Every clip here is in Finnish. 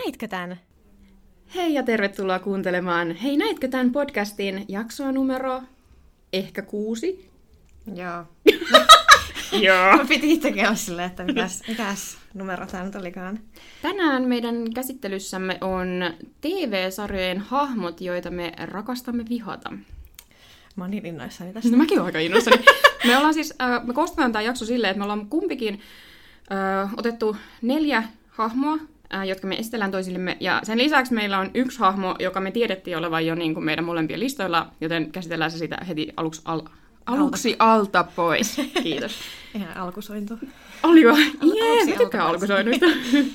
näitkö tän? Hei ja tervetuloa kuuntelemaan Hei näitkö tän podcastin jaksoa numero ehkä 6? Joo. Joo. Mä piti itsekin olla silleen, että mikäs numero tää nyt olikaan. Tänään meidän käsittelyssämme on TV-sarjojen hahmot, joita me rakastamme vihata. Mä oon niin innoissani tästä. No mäkin oon aika innoissani. Me ollaan siis, me koostetaan tää jakso silleen, että me ollaan kumpikin otettu 4 hahmoa, jotka me esitellään toisillemme. Ja sen lisäksi meillä on yksi hahmo, joka me tiedettiin olevan jo niin kuin meidän molempien listoilla, joten käsitellään se sitä heti aluksi alta pois. Kiitos. Ihan alkusointu. Oliko? Jee, mä tykkään alkusoinnuista.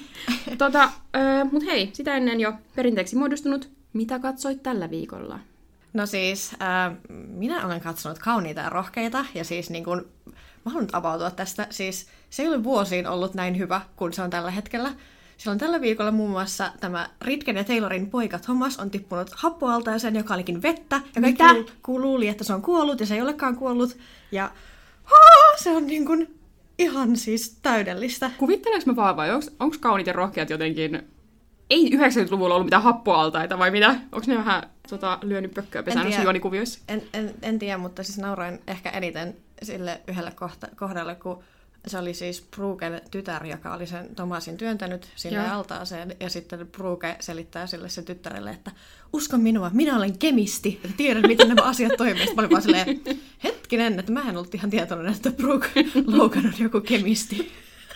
Mut hei, sitä ennen jo perinteeksi muodostunut. Mitä katsoit tällä viikolla? No siis, minä olen katsonut Kauniita ja rohkeita, ja siis niin kun, mä haluan nyt avautua tästä. Siis se ei ole vuosiin ollut näin hyvä kuin se on tällä hetkellä. Silloin tällä viikolla muun muassa tämä Ridgen ja Taylorin poika Thomas on tippunut happoaltaaseen, joka olikin vettä. Ja kaikki luuli, että se on kuollut, ja se ei olekaan kuollut. Ja se on niin kuin ihan siis täydellistä. Kuvitteleeko mä vaan vai onko Kauniit ja rohkeat jotenkin... Ei 90-luvulla ollut mitään happoaltaita vai mitä? Onko ne vähän lyönyt pökköä pesään noissa juonikuvioissa? En tiedä, mutta siis nauroin ehkä eniten sille yhdelle kohdalle, kun se oli siis Brooken tytär, joka oli sen Thomasin työntänyt sinne altaaseen. Ja sitten Brooke selittää sille sen tyttärelle, että usko minua, minä olen kemisti. Ja tiedän, miten nämä asiat toimivat. Mä olin vaan silleen, hetkinen, että mä en ollut ihan tietoinen, että Brooke Logan on joku kemisti.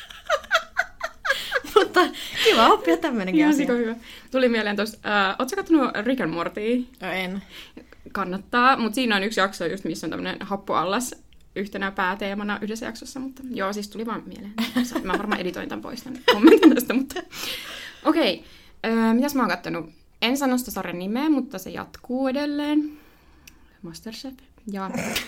Mutta kiva oppia tämmöinenkin asia. Hyvä. Tuli mieleen tuossa, ootko kattonut Rick and Morty? En. Kannattaa, mutta siinä on yksi jakso just, missä on tämmöinen happoallas yhtenä pääteemana yhdessä jaksossa, mutta joo, siis tuli vaan mieleen. Mä varmaan editoin tämän pois tämän kommentin tästä, mutta okei. Mitäs mä oon kattonut? En sano sitä sarjan nimeä, mutta se jatkuu edelleen. Masterchef. Ja...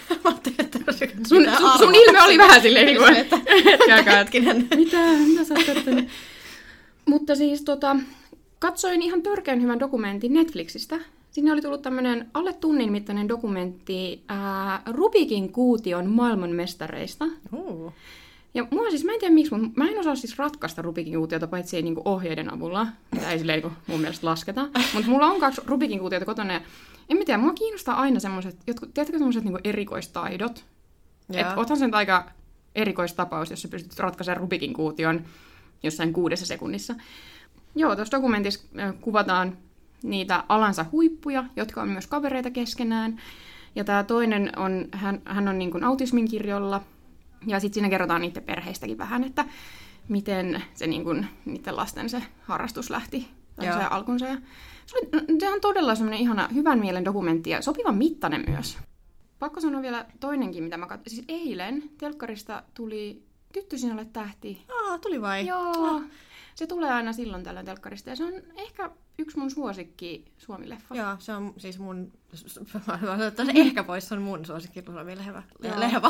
sun ilme oli vähän silleen, niin kuin, että hetkinen. Mitä sä oot kattonut? Mutta siis katsoin ihan törkeän hyvän dokumentin Netflixistä. Sinne oli tullut tämmönen alle tunnin mittainen dokumentti Rubikin kuution maailmanmestareista. Ja mua siis, mä en tiedä miksi, mutta mä en osaa siis ratkaista Rubikin kuutiota, paitsi ei niinku ohjeiden avulla, mitä ei silleen mun mielestä lasketa. Mutta mulla on 2 Rubikin kuutiota kotona ja en mä tiedä, mua kiinnostaa aina semmoiset, tiedätkö semmoiset niinku erikoistaidot? Että oothan sen aika erikoistapaus, jos sä pystyt ratkaisemaan Rubikin kuution jossain 6 sekunnissa. Joo, tuossa dokumentissa kuvataan niitä alansa huippuja, jotka on myös kavereita keskenään. Ja tämä toinen on, hän on niin kuin autismin kirjolla. Ja sitten siinä kerrotaan niiden perheistäkin vähän, että miten se niin kuin, niiden lasten se harrastus lähti alkunsa. Ja se on todella semmoinen ihana, hyvän mielen dokumentti ja sopivan mittainen myös. Pakko sanoa vielä toinenkin, mitä mä katsoin. Siis eilen telkkarista tuli Tyttö sinulle tähti. Tuli vai? Joo. Se tulee aina silloin tällöin telkkarista ja se on ehkä yksi mun suosikki Suomi-leffa. Joo, se on siis mun... ehkä pois, se on mun suosikki Suomi-lehva. Lehva.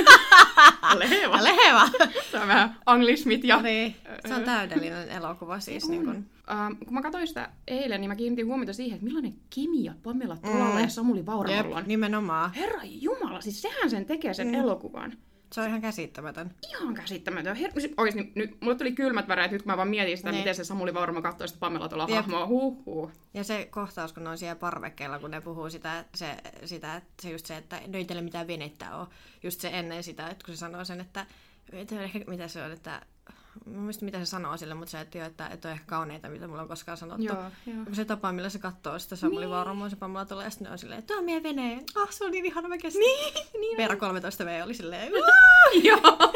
Lehva. Se on vähän anglismit ja... Niin, se on täydellinen elokuva siis. Niin kun... kun mä katsoin sitä eilen, niin mä kiinnitin huomiota siihen, että millainen kemia Pamela Tolalla ja Samuli Vauramolla on. Nimenomaan. Herra Jumala, siis sehän sen tekee sen elokuvan. Se on ihan käsittämätön. Ihan käsittämätön. Oikeasti nyt mulle tuli kylmät väreet, nyt kun mä vaan mietin sitä, miten se Samuli Vauramo katsoi sitä Pamela Tolan hahmoa. Ja se kohtaus, kun ne on siellä parvekkeella, kun ne puhuu että että no ei teillä mitään venettä ole. Just se ennen sitä, että kun se sanoo sen, että ehkä, mitä se on, että mä muistin, mitä se sanoo sille, mutta se, että on ehkä kauneita, mitä mulla on koskaan sanottu. Joo. Se tapa, millä se katsoo sitä Samuli Vauramoa, se Pamela tulee, ja sitten ne on silleen, tuo on meidän vene. Se on niin ihana mäkestä. Niin. Veera 13V oli silleen, joo.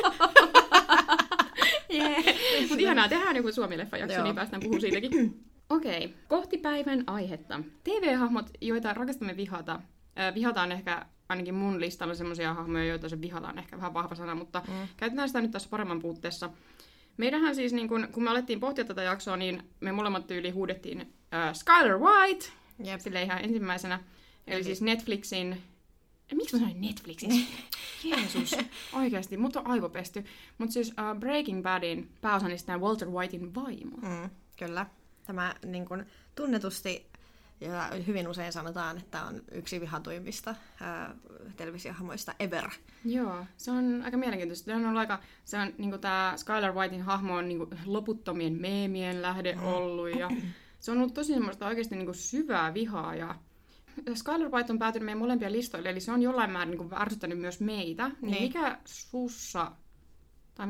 Mutta ihanaa, tehdään joku Suomi-leffa-jakso, niin päästään puhumaan siitäkin. Okei, kohti päivän aihetta. TV-hahmot, joita rakastamme vihata. Vihataan ehkä, ainakin mun listalla semmoisia hahmoja, joita se vihataan ehkä vähän vahva sana, mutta käytetään sitä nyt tässä paremman puutteessa. Meidänhän siis, niin kun me alettiin pohtia tätä jaksoa, niin me molemmat tyyliin huudettiin Skyler White, sille ihan ensimmäisenä. Eli siis Netflixin... Miksi mä sanoin Netflixin? Jeesus, oikeasti, mut on aivopesty. Mutta siis Breaking Badin pääosanista Walter Whitein vaimo. Kyllä. Tämä niin kun, tunnetusti Ja hyvin usein sanotaan, että on yksi vihatuimmista televisiohahmoista ever. Joo, se on aika mielenkiintoista. Se on niinku tää Skyler Whitein hahmo on niinku loputtomien meemien lähde ollut ja se on ollut tosi semmoista oikeasti niinku syvää vihaa ja Skyler White on päätynyt meidän molempia listoille, eli se on jollain määrin niinku ärsyttänyt myös meitä. Niin mikä sussa, tai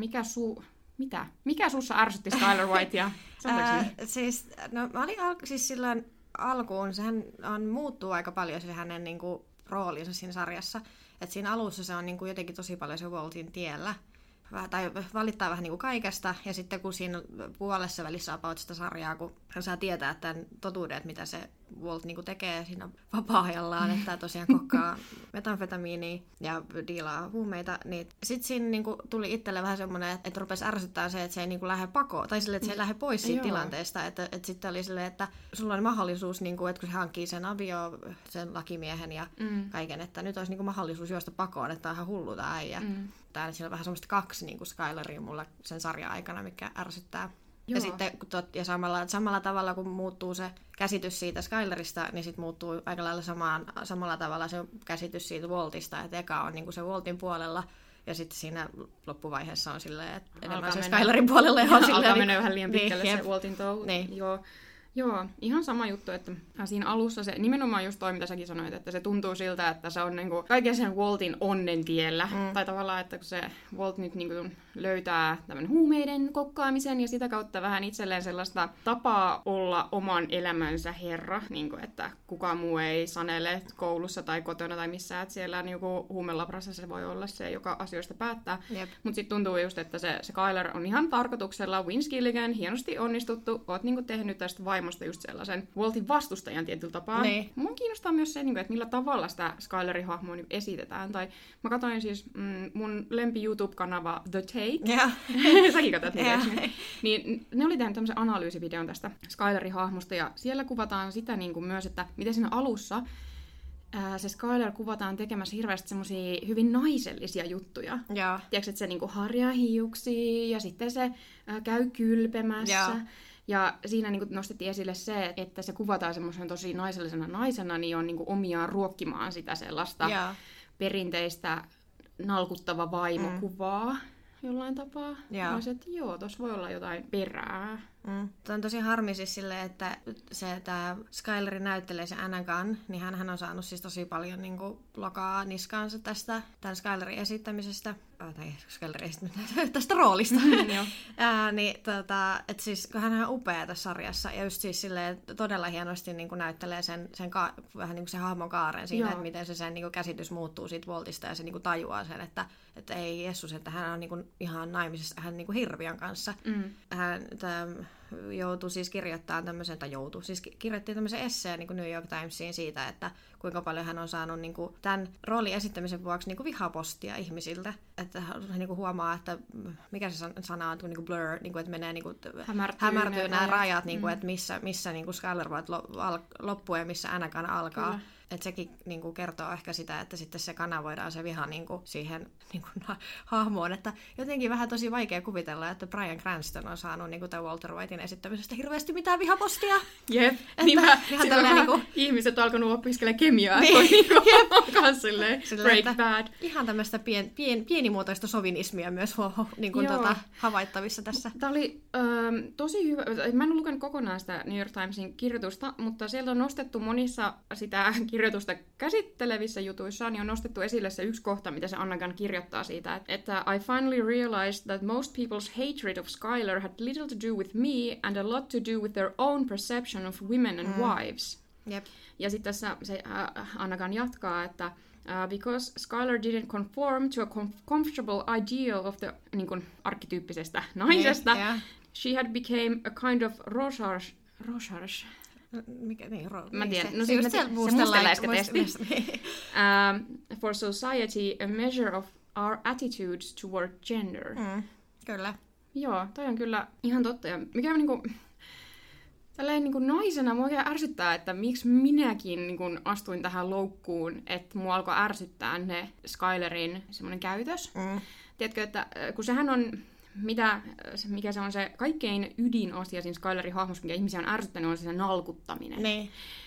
mikä sussa ärsytti Skyler Whitea? Siis, no mä olin siis silloin alkuun, sehän muuttuu aika paljon se hänen niinku roolinsa siinä sarjassa. Et siinä alussa se on niinku jotenkin tosi paljon se Waltin tiellä. Tai valittaa vähän niinku kaikesta, ja sitten kun siinä puolessa välissä about sitä sarjaa, kun hän saa tietää tämän totuuden, että mitä se Walt niinku tekee siinä vapaa-ajallaan, että tosiaan kokkaa metamfetamiinia ja diilaa huumeita, niin sitten siinä niinku tuli itselle vähän semmoinen, että rupesi ärsyttää se, että se ei niinku lähde pakoon, tai silleen, että se ei lähde pois siitä tilanteesta, että sitten oli silleen, että sulla on mahdollisuus, niinku, että kun se hankkii sen sen lakimiehen ja kaiken, että nyt olisi niinku mahdollisuus juosta pakoon, että on ihan hullu tää äijä. Täällä siinä on vähän semmoista 2 niinku Skyleria mulla sen sarjan aikana, mikä ärsyttää. Joo. Ja sitten samalla tavalla, kun muuttuu se käsitys siitä Skylerista, niin sitten muuttuu aika lailla samalla tavalla se käsitys siitä Waltista, että eka on niinku se Waltin puolella, ja sitten siinä loppuvaiheessa on silleen, että enemmän se Skylerin puolella. Alkaa mennä vähän liian pitkälle se Waltin touhu. Niin. Joo, ihan sama juttu, että siinä alussa se nimenomaan just toi, mitä säkin sanoit, että se tuntuu siltä, että se on niinku kaiken sen Waltin onnen tiellä. Tai tavallaan, että kun se Walt nyt niinku löytää tämän huumeiden kokkaamisen ja sitä kautta vähän itselleen sellaista tapaa olla oman elämänsä herra, niinku, että kukaan muu ei sanele koulussa tai kotona tai missään, että siellä niinku huumelabrassa se voi olla se, joka asioista päättää. Mutta sitten tuntuu just, että se Skyler on ihan tarkoituksella, Vince Gilligan, hienosti onnistuttu, oot niinku tehnyt tästä vaimosta just sellaisen Waltin vastustajan tietyllä tapaa. Niin. Mua kiinnostaa myös se, että millä tavalla sitä Skylerin hahmoa esitetään. Tai mä katsoin siis mun lempi YouTube-kanava The Take. Yeah. Säkin katsot niitä. Niin ne oli tehnyt tämmöisen analyysivideon tästä Skylerin hahmosta. Ja siellä kuvataan sitä niin kuin myös, että miten siinä alussa se Skyler kuvataan tekemässä hirveästi semmosia hyvin naisellisia juttuja. Yeah. Tiedätkö, että se niinku harjaa hiuksia ja sitten se käy kylpemässä. Yeah. Ja siinä niin nostettiin esille se, että se kuvataan semmoisen tosi naisellisena naisena, niin on niin omiaan ruokkimaan sitä sellaista perinteistä nalkuttava vaimokuvaa jollain tapaa. Olisin, että tuossa voi olla jotain perää. Tämä on tosi harmi siis silleen, että tämä Skyleri näyttelee se Anagan, niin hän on saanut siis tosi paljon niin kuin lokaa niskaansa tämän Skylerin esittämisestä. Tai Skylerin esittämisestä, tästä roolista. Niin, että siis hän on upea tässä sarjassa. Ja just siis silleen, todella hienosti niin kuin näyttelee vähän niin kuin se hahmon kaaren siinä, että miten se sen niin kuin käsitys muuttuu siitä Waltista. Ja se niin kuin tajuaa sen, että ei Jessus, että hän on niin kuin ihan naimisessa hän niin kuin hirviön kanssa. Hän joutui siis kirjoittamaan kirjoitti tämmöisen esseen niin kuin New York Timesiin siitä, että kuinka paljon hän on saanut niin kuin tämän roolin esittämisen vuoksi niin kuin vihapostia ihmisiltä. Että hän niin kuin huomaa, että mikä se sana on, niin kuin blur, niin kuin, että menee niin kuin, hämärtyy nämä rajat, niin kuin, että missä niin kuin Skyler White loppuu ja missä Anagan alkaa. Kyllä. Että sekin niin kuin kertoo ehkä sitä, että sitten se kanavoidaan se viha niin kuin siihen niin kuin hahmoon. Että jotenkin vähän tosi vaikea kuvitella, että Bryan Cranston on saanut niin kuin tämän Walter Whitein esittämisestä hirveästi mitään vihapostia. Jep, niin ihmiset on alkanut opiskelemaan kemiaa. Niin. Break Bad. Ihan tämmöistä pienimuotoista sovinismia myös niin kuin havaittavissa tässä. Tämä oli tosi hyvä. Mä en ole lukenut kokonaan sitä New York Timesin kirjoitusta, mutta sieltä on nostettu monissa sitä kirjoitusta käsittelevissä jutuissa, niin on nostettu esille se yksi kohta, mitä se Anagan kirjoittaa siitä, että I finally realized that most people's hatred of Skyler had little to do with me and a lot to do with their own perception of women and wives. Yep. Ja sitten tässä se Anagan jatkaa, että because Skyler didn't conform to a comfortable ideal of the niin kuin, arkkityyppisestä naisesta, she had became a kind of Rorschach. Mikä niin, mä tiedän. No siis se mustaläiskätesti. For society, a measure of our attitudes toward gender. Kyllä. Joo, toi on kyllä ihan totta. Ja mikä niinku, tälleen niinku naisena mua oikein ärsyttää, että miksi minäkin niinku astuin tähän loukkuun, että mua alkoi ärsyttää ne Skylerin semmoinen käytös. Tiedätkö, että kun sehän on mikä se on se kaikkein ydinasia siinä Skylerin hahmossa, mikä ihmisiä on ärsyttänyt, on se nalkuttaminen. Niin.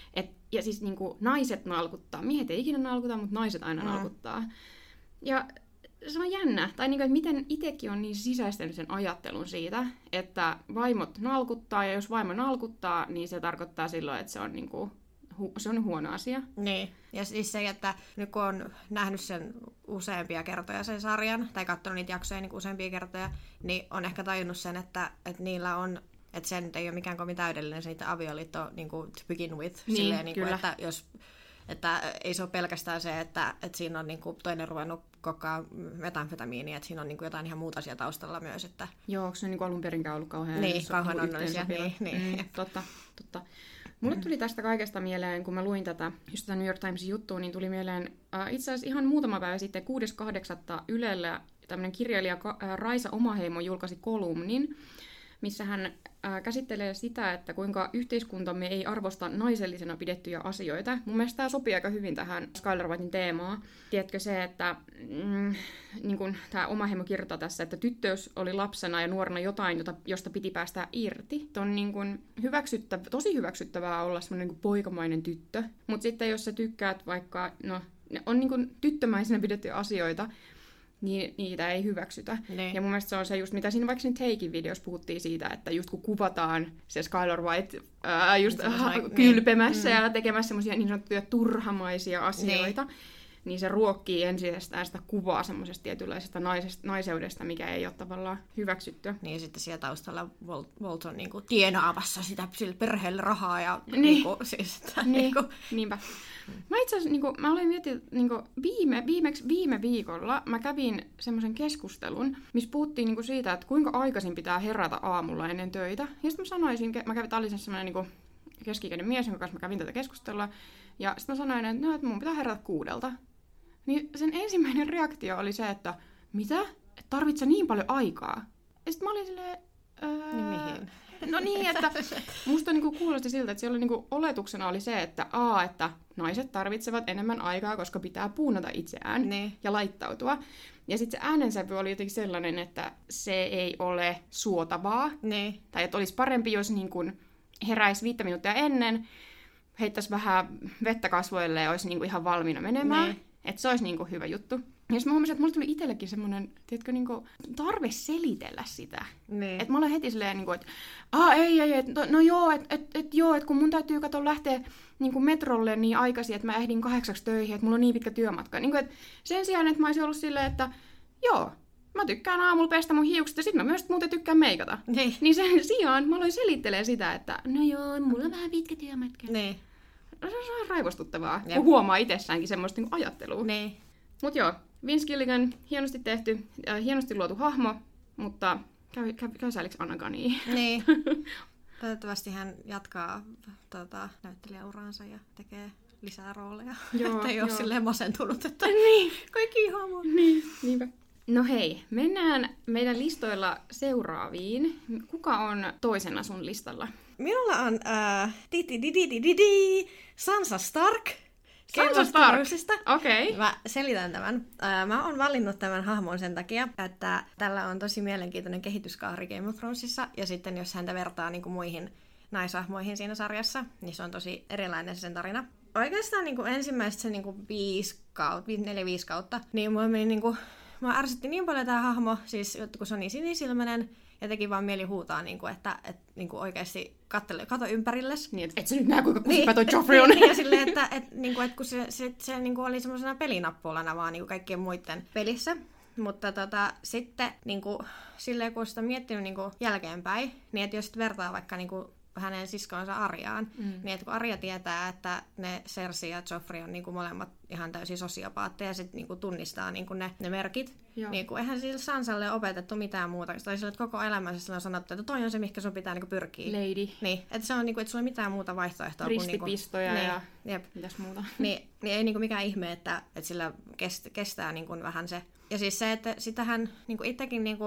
Ja siis niinku naiset nalkuttaa. Miehet ei ikinä nalkuta, mutta naiset aina nalkuttaa. Ja se on jännä. Tai niinku, että miten itsekin on niin sisäistänyt sen ajattelun siitä, että vaimot nalkuttaa, ja jos vaimo nalkuttaa, niin se tarkoittaa silloin, että se on niinku se on huono asia. Niin. Ja siis se, että nyt kun on nähnyt sen useampia kertoja sen sarjan, tai katsonut niitä jaksoja niin useampia kertoja, niin on ehkä tajunnut sen, että niillä on, että se nyt ei ole mikään kovin täydellinen se niitä avioliitto niin kuin to begin with. Niin, silleen, niin kuin, kyllä. että ei se ole pelkästään se, että siinä on niin kuin toinen ruvennut kokkaa metamfetamiinia, että siinä on niin kuin jotain ihan muuta asiaa taustalla myös. Että... Joo, onko se niin kuin alun perinkään ollut kauhean, kauhean onnellisia. Niin. Totta. Mulle tuli tästä kaikesta mieleen, kun mä luin just tätä New York Timesin juttua, niin tuli mieleen itse asiassa ihan muutama päivä sitten 6.8. Ylellä tämmöinen kirjailija Raisa Omaheimo julkaisi kolumnin, missä hän käsittelee sitä, että kuinka yhteiskuntamme ei arvosta naisellisena pidettyjä asioita. Mun mielestä tämä sopii aika hyvin tähän Skyler Whiten teemaan. Tiedätkö se, että niin kun tämä Omaheimo kirjoittaa tässä, että tyttöys oli lapsena ja nuorena jotain, josta piti päästä irti. On niin kun tosi hyväksyttävää olla semmoinen niin poikamainen tyttö. Mutta sitten jos sä tykkäät vaikka, on niin kun tyttömäisenä pidettyjä asioita, niin niitä ei hyväksytä. Ne. Ja mun mielestä se on se just, mitä siinä vaikka siinä Takein videossa puhuttiin siitä, että just kun kuvataan se Skyler White just kylpemässä ja tekemässä semmoisia niin sanottuja turhamaisia asioita, niin se ruokkii ensinnästään sitä kuvaa semmoisesta tietynlaisesta naiseudesta, mikä ei ole tavallaan hyväksytty. Niin ja sitten siellä taustalla Walt on niinku tienaamassa sitä sille perheelle rahaa ja niinku, siis, että, niinpä. Mä itse asiassa, mä olin miettinyt, viime viikolla mä kävin semmoisen keskustelun, missä puhuttiin siitä, että kuinka aikaisin pitää herätä aamulla ennen töitä. Ja sitten mä sanoisin, tää oli semmoinen keski-ikäinen mies, jonka kanssa mä kävin tätä keskustelua, ja sitten mä sanoin, että mun pitää herätä 6. Niin sen ensimmäinen reaktio oli se, että mitä? Et tarvitse niin paljon aikaa? Ja sitten mä olin silleen... Niin mihin? No niin, että musta kuulosti siltä, että siellä oletuksena oli se, että että naiset tarvitsevat enemmän aikaa, koska pitää puunata itseään ja laittautua. Ja sitten se äänensävy oli jotenkin sellainen, että se ei ole suotavaa. Tai että olisi parempi, jos heräisi 5 minuuttia ennen, heittäisi vähän vettä kasvoille ja olisi ihan valmiina menemään. Että se olisi hyvä juttu. Ja sitten mä huomasin, että mulle tuli itsellekin semmoinen, tiedätkö, tarve selitellä sitä. Että mä olen heti silleen, että että kun mun täytyy lähteä metrolle niin aikaisin, että mä ehdin 8 töihin, että mulla on niin pitkä työmatka. Että sen sijaan, että mä olisin ollut silleen, että mä tykkään aamulla pestä mun hiukset ja sit mä myös muuten tykkään meikata. Niin sen sijaan mä aloin selittelee sitä, että mulla on vähän pitkä työmatka. Se on raivostuttavaa, kun huomaa itsessäänkin semmoista ajattelua. Mut Vince Gilligan, hienosti tehty, hienosti luotu hahmo, mutta käy sääliksi Anna Gunnia. Niin. Toivottavasti hän jatkaa näyttelijäuraansa ja tekee lisää rooleja. Että ei ole silleen masentunut, että kaikki ihan mun. Niinpä. No hei, mennään meidän listoilla seuraaviin. Kuka on toisena sun listalla? Minulla on Sansa Stark. Sansa Stark? Okei. Mä selitän tämän. Mä oon valinnut tämän hahmon sen takia, että tällä on tosi mielenkiintoinen kehityskaari Game of Thronesissa. Ja sitten jos häntä vertaa muihin naishahmoihin siinä sarjassa, niin se on tosi erilainen sen tarina. Oikeastaan ensimmäiset se 4-5 kautta, niin mua ärsytti niin paljon tämä hahmo, siis kun se on niin sinisilmäinen, ja teki vaan mieli huutaa, että oikeasti kato ympärilles. Niin, et sä nyt näe, kuinka kusipä toi Joffrey on. Ja silleen, että kun se oli semmoisena pelinappulana vaan kaikkien muiden pelissä. Mutta sitten silleen, kun sitä miettinyt jälkeenpäin, niin että jos vertaa vaikka hänen siskonsa Aryaan, niin että kun Arya tietää, että ne Cersei ja Joffrey on molemmat ihan täysin sosiopaatteja ja sitten tunnistaa ne merkit, niin eihän sille Sansalle opetettu mitään muuta. Tai sille, että koko elämänsä sille on sanottu, että toi on se, mihinkä sun pitää pyrkiä. Lady. Niin, että se on, että sulla ei mitään muuta vaihtoehtoa. Ristipistoja ja mitäs muuta. Niin ei mikään ihme, että sillä kestää vähän se. Ja siis se, että sitähän itsekin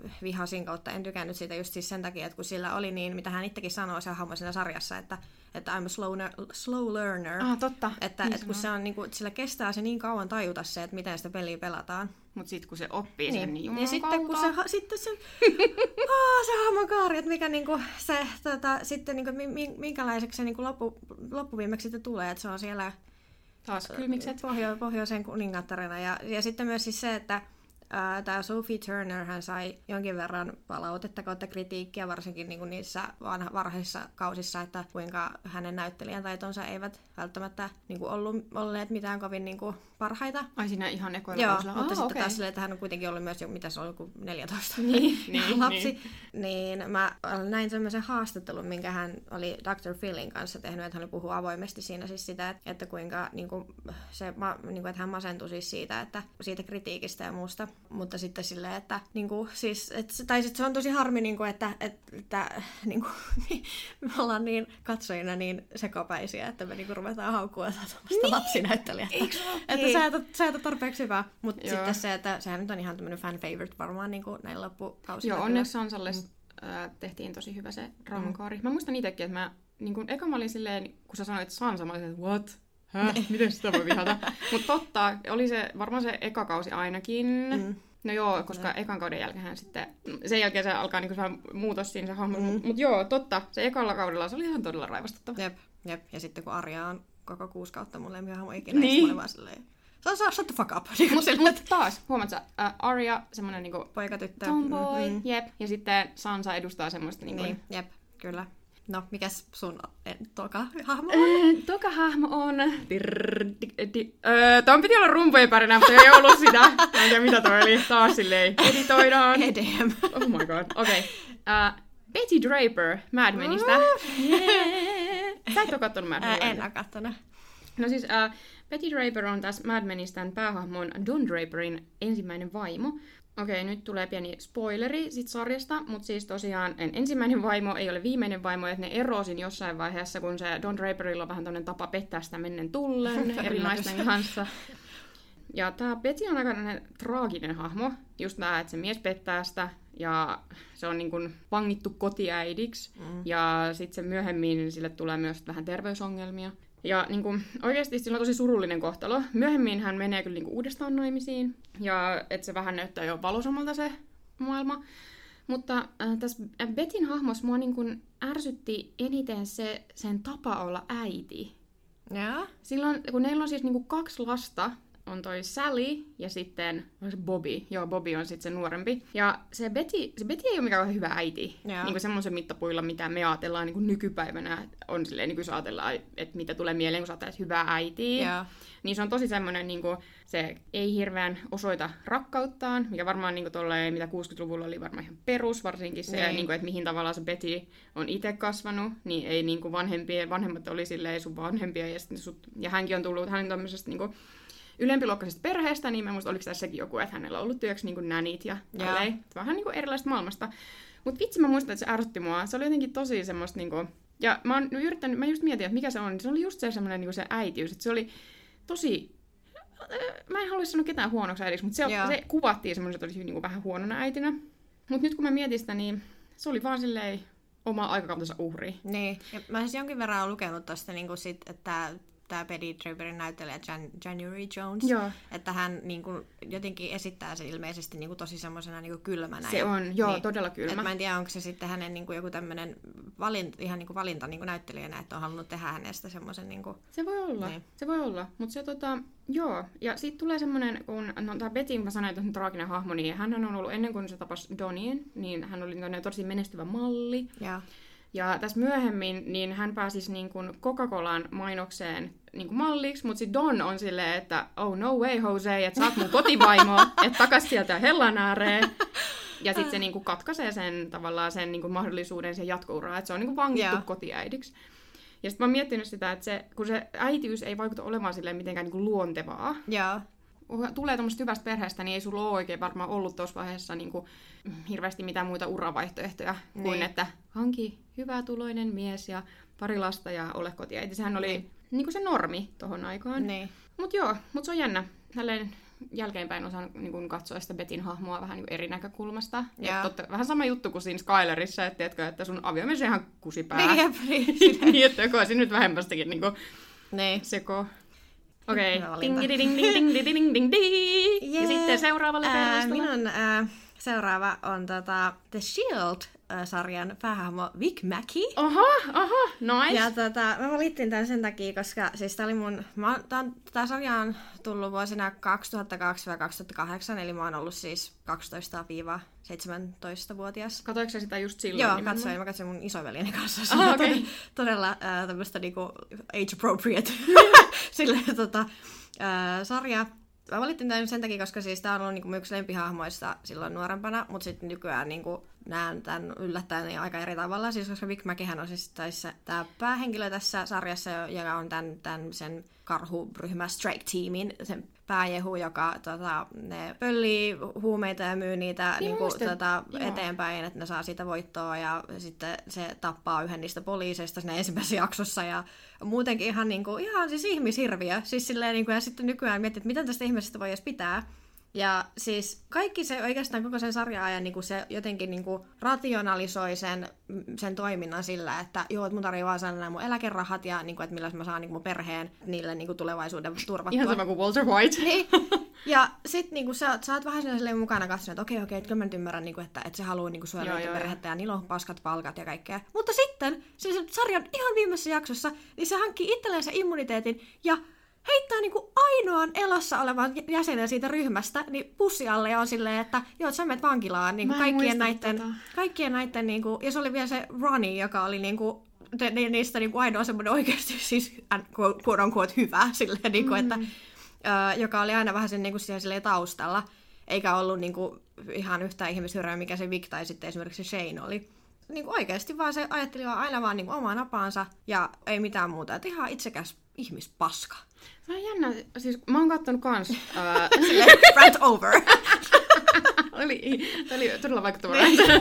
vihasin kautta en tykännyt siitä just siis sen takia, että kun sillä oli niin, mitä hän itsekin sanoo se hahmo siinä sarjassa, että I'm a slow learner. Totta. Että kun se on, niin kuin, sillä kestää se niin kauan tajuta se, että miten sitä peliä pelataan. Mutta sitten kun se oppii sen, niin ja sitten kun se hahmokaari, että mikä niinku se, sitten niinku, minkälaiseksi se niinku loppuviimeksi sitten tulee, että se on siellä taas kylmikset. Pohjoisen kuningattarena. Ja sitten myös siis se, että tämä Sophie Turner hän sai jonkin verran palautetta kautta kritiikkiä, varsinkin niin kuin niissä varhaisissa kausissa, että kuinka hänen näyttelijän taitonsa eivät välttämättä niin kuin olleet mitään kovin niin kuin parhaita. Ai siinä ihan ekoilla kausilla? Mutta sitten taas silleen, että hän on kuitenkin ollut myös, mitä se on, joku 14 niin, lapsi. Niin mä näin semmoisen haastattelun, minkä hän oli Dr. Philin kanssa tehnyt, että hän puhuu avoimesti siinä siis sitä, että kuinka niin kuin että hän masentui siis siitä kritiikistä ja muusta. Mutta sitten silleen, että niinku siis tai sitten se on tosi harmi niinku, että niinku me ollaan niin katsojina niin sekapäisiä, että me niinku ruvetaan haukkua tällaista lapsinäyttelijää. Että sä et ole tarpeeksi hyvä, mutta sitten se, että sehän nyt on ihan tämmöinen fan favorite varmaan niinku näin loppukausilla. Joo, onneksi Sansalle tehtiin tosi hyvä se draamakaari. Mä muistan itsekin, että mä niinku eka mä olin silleen, kun sä sanoit Sansa, mä olin että what? Miten sitä voi vihata? Mutta totta, oli se varmaan se eka kausi ainakin. No joo, koska ekan kauden jälkeen sitten, sen jälkeen se alkaa niinku vähän muutos siinä se hahmo. Mutta joo, totta, se ekalla kaudella se oli ihan todella raivostuttava. Jep. Ja sitten kun Arja on koko 6 kautta mulle ei hahmo ikinä, niin. Mä olin vaan silleen, shut the fuck up. Mutta taas, huomaat sä, Arya, semmonen niinku poikatyttö. Tomboy, jep. Ja sitten Sansa edustaa semmoista niinku... Niin, jep, kyllä. No, mikäs sun toka hahmo on? Toka hahmo on... Tuon piti olla rumpujen pärinä, mutta ei ollut sitä. Mä en tiedä, mitä toi oli. Taas silleen editoidaan. EDM. Oh my god. Okei. Betty Draper Mad Menistä. Sä et oo kattonut Mad Menia? En oo kattonut. No siis Betty Draper on tässä Mad Menistä päähahmon Don Draperin ensimmäinen vaimo. Okei, nyt tulee pieni spoileri sit sarjasta, mutta siis tosiaan ensimmäinen vaimo ei ole viimeinen vaimo, että ne erosin jossain vaiheessa, kun se Don Draperilla on vähän tämmöinen tapa pettää sitä mennen tullen eri naisten kanssa. Ja tää Betty on aika traaginen hahmo, just tää, että se mies pettää sitä, ja se on niin kuin vangittu kotiäidiksi, ja sitten se myöhemmin sille tulee myös vähän terveysongelmia. Ja niin kuin, oikeasti sillä on tosi surullinen kohtalo. Myöhemmin hän menee kyllä niin kuin uudestaan naimisiin, ja että se vähän näyttää jo valoisammalta se maailma. Mutta tässä Betin hahmossa mua niin kuin ärsytti eniten sen tapa olla äiti. Ja? Silloin, kun neillä on siis niin kuin 2 lasta, on toi Sally ja sitten se Bobby. Joo, Bobby on sitten se nuorempi. Ja se Betty ei ole mikään hyvä äiti. Niin kuin semmoisen mittapuilla, mitä me ajatellaan niin kuin nykypäivänä, on silleen, niin kuin ajatellaan, että mitä tulee mieleen, kun sä ajattelet hyvää äitiä. Niin se on tosi semmoinen, niin kuin, se ei hirveän osoita rakkauttaan, mikä varmaan niin kuin tolleen, mitä 60-luvulla oli varmaan ihan perus, varsinkin se, niin kuin, että mihin tavallaan se Betty on itse kasvanut, niin ei niin kuin vanhemmat oli silleen sun vanhempia, ja hänkin on tullut, hän on tämmöisestä niin kuin ylempiluokkaisesta perheestä, niin mä muistan, oliko tässä sekin joku, että hänellä on ollut työksi niin kuin nänit ja tälleen. Vähän niin kuin erilaista maailmasta. Mutta vitsi, mä muistan, että se ärsytti mua. Se oli jotenkin tosi semmoista niin kuin... Ja mä just mietin, että mikä se on. Se oli just se semmoinen niin kuin se äitiys. Että se oli tosi... Mä en haluaisi sanoa ketään huonoksi äidiksi, mutta se kuvattiin semmoinen, että olisi niin kuin vähän huonona äitinä. Mutta nyt kun mä mietin sitä, niin se oli vaan silleen oma aikakautensa uhri. Niin. Ja mä siis jonkin verran olen lukenut tosta, niin kuin sit, että tämä Betty Draperin näyttelijä January Jones, että hän niin kuin, jotenkin esittää se ilmeisesti niin kuin, tosi semmoisena niin kuin kylmänä. Se on, niin, todella kylmä. Mä en tiedä, onko se sitten hänen niin kuin, joku tämmöinen ihan niin kuin valinta niin kuin näyttelijänä, että on halunnut tehdä hänestä semmoisen... Niin kuin... Se voi olla, se voi olla. Mutta se joo. Ja sitten tulee semmoinen, kun tämä Betty, mä sanoin, että on traaginen hahmo, niin hän on ollut ennen kuin se tapasi Donien, niin hän oli tosi menestyvä malli. Ja tässä myöhemmin niin hän pääsisi niin kuin Coca-Colan mainokseen niin kuin malliksi, mutta sitten Don on silleen, että oh no way Jose, että sä oot mun kotivaimo, että takas sieltä hellan ääreen. Ja sitten se niin kuin katkaisee sen tavallaan sen niin kuin mahdollisuuden sen jatko-uraa, että se on niin kuin vangittu kotiäidiksi. Ja sitten mä oon miettinyt sitä, että kun se äitiys ei vaikuta olemaan silleen mitenkään niin kuin luontevaa. Tulee tuommoista hyvästä perheestä, niin ei sulla ole oikein varmaan ollut tuossa vaiheessa niin kuin hirveästi mitään muita uravaihtoehtoja kuin että hanki hyvätuloinen mies ja pari lasta ja ole kotiäiti. Sehän oli niin kuin se normi tohon aikaan. Mutta se on jännä. Tälleen jälkeenpäin osaan niin kuin katsoa sitä Bettin hahmoa vähän niin kuin eri näkökulmasta. Joo. Vähän sama juttu kuin siinä Skylerissa, että, tiedätkö, että sun aviomies on ihan kusipää. Niin, että joku olisi nyt vähemmästäkin niin kuin seko. Okei. Ding, ding, ding, ding, ding, ding, ding, ding. Ja sitten seuraavalle minun seuraava on The Shield-sarjan päähahmo Vic Mackey. Aha, nice. Ja mä valittiin tämän sen takia, koska siis tää oli tää sarja on tullut vuosina 2002-2008, eli mä oon ollut siis 12-17-vuotias. Katoiko sä sitä just silloin? Joo, katsoin. Mä katsoin mun isoveljeni kanssa. Okay. Todella tämmöistä niinku age-appropriate sille sarja. Mä valittiin tämän sen takia, koska siis tää on ollut niinku yksi lempihahmoista silloin nuorempana, mutta sitten nykyään niinku näen tämän yllättäen aika eri tavalla, siis koska Vic Mackeyhän on siis tämä päähenkilö tässä sarjassa, joka on tämän sen karhuryhmä Strike Teamin sen pääjehu, joka ne pöllii huumeita ja myy niitä niinku, eteenpäin, että ne saa siitä voittoa, ja sitten se tappaa yhden niistä poliiseista siinä ensimmäisessä jaksossa, ja muutenkin ihan siis ihmishirviö, siis silleen, niinku, ja sitten nykyään miettii, että miten tästä ihmisestä voi edes pitää. Ja siis kaikki se oikeastaan koko sen sarja-ajan niin se jotenkin niin rationalisoi sen toiminnan sillä, että joo, että mun tarvii vaan saada nämä mun eläkerahat ja niin kuin, että millä mä saan niin mun perheen niille niin tulevaisuuden turvattua. Ihan sama kuin Walter White. Niin. Ja sit niin sä oot vähän silleen mukana katsomaan, että okei, että kyllä mä nyt ymmärrän, niin kuin, että se haluaa niin suojella perhettä ja niillä on paskat palkat ja kaikkea. Mutta sitten siis sarjan ihan viimeisessä jaksossa, niin se hankkii itselleen sen immuniteetin ja heittää niinku ainoan elossa olevan jäsenen siitä ryhmästä niin pussi alle ja on silleen, että joo, sä menet vankilaan niinku kaikkien näiden niinku, ja se oli vielä se Ronnie, joka oli niinku niistä niinku ainoa semmoinen oikeasti siis quote on quote hyvä silleen niinku, että joka oli aina vähän sen niinku silleen taustalla, eikä ollut niinku ihan yhtään ihmishyrää, mikä se Vic tai sitten esimerkiksi Shane oli. Niinku oikeasti vaan se ajatteli aina vaan niinku omaa napaansa ja ei mitään muuta, että ihan itsekäs ihmispaska. Se on jännä, siis mä oon kattonut kans... Rant over. Tämä oli todella vaikuttava.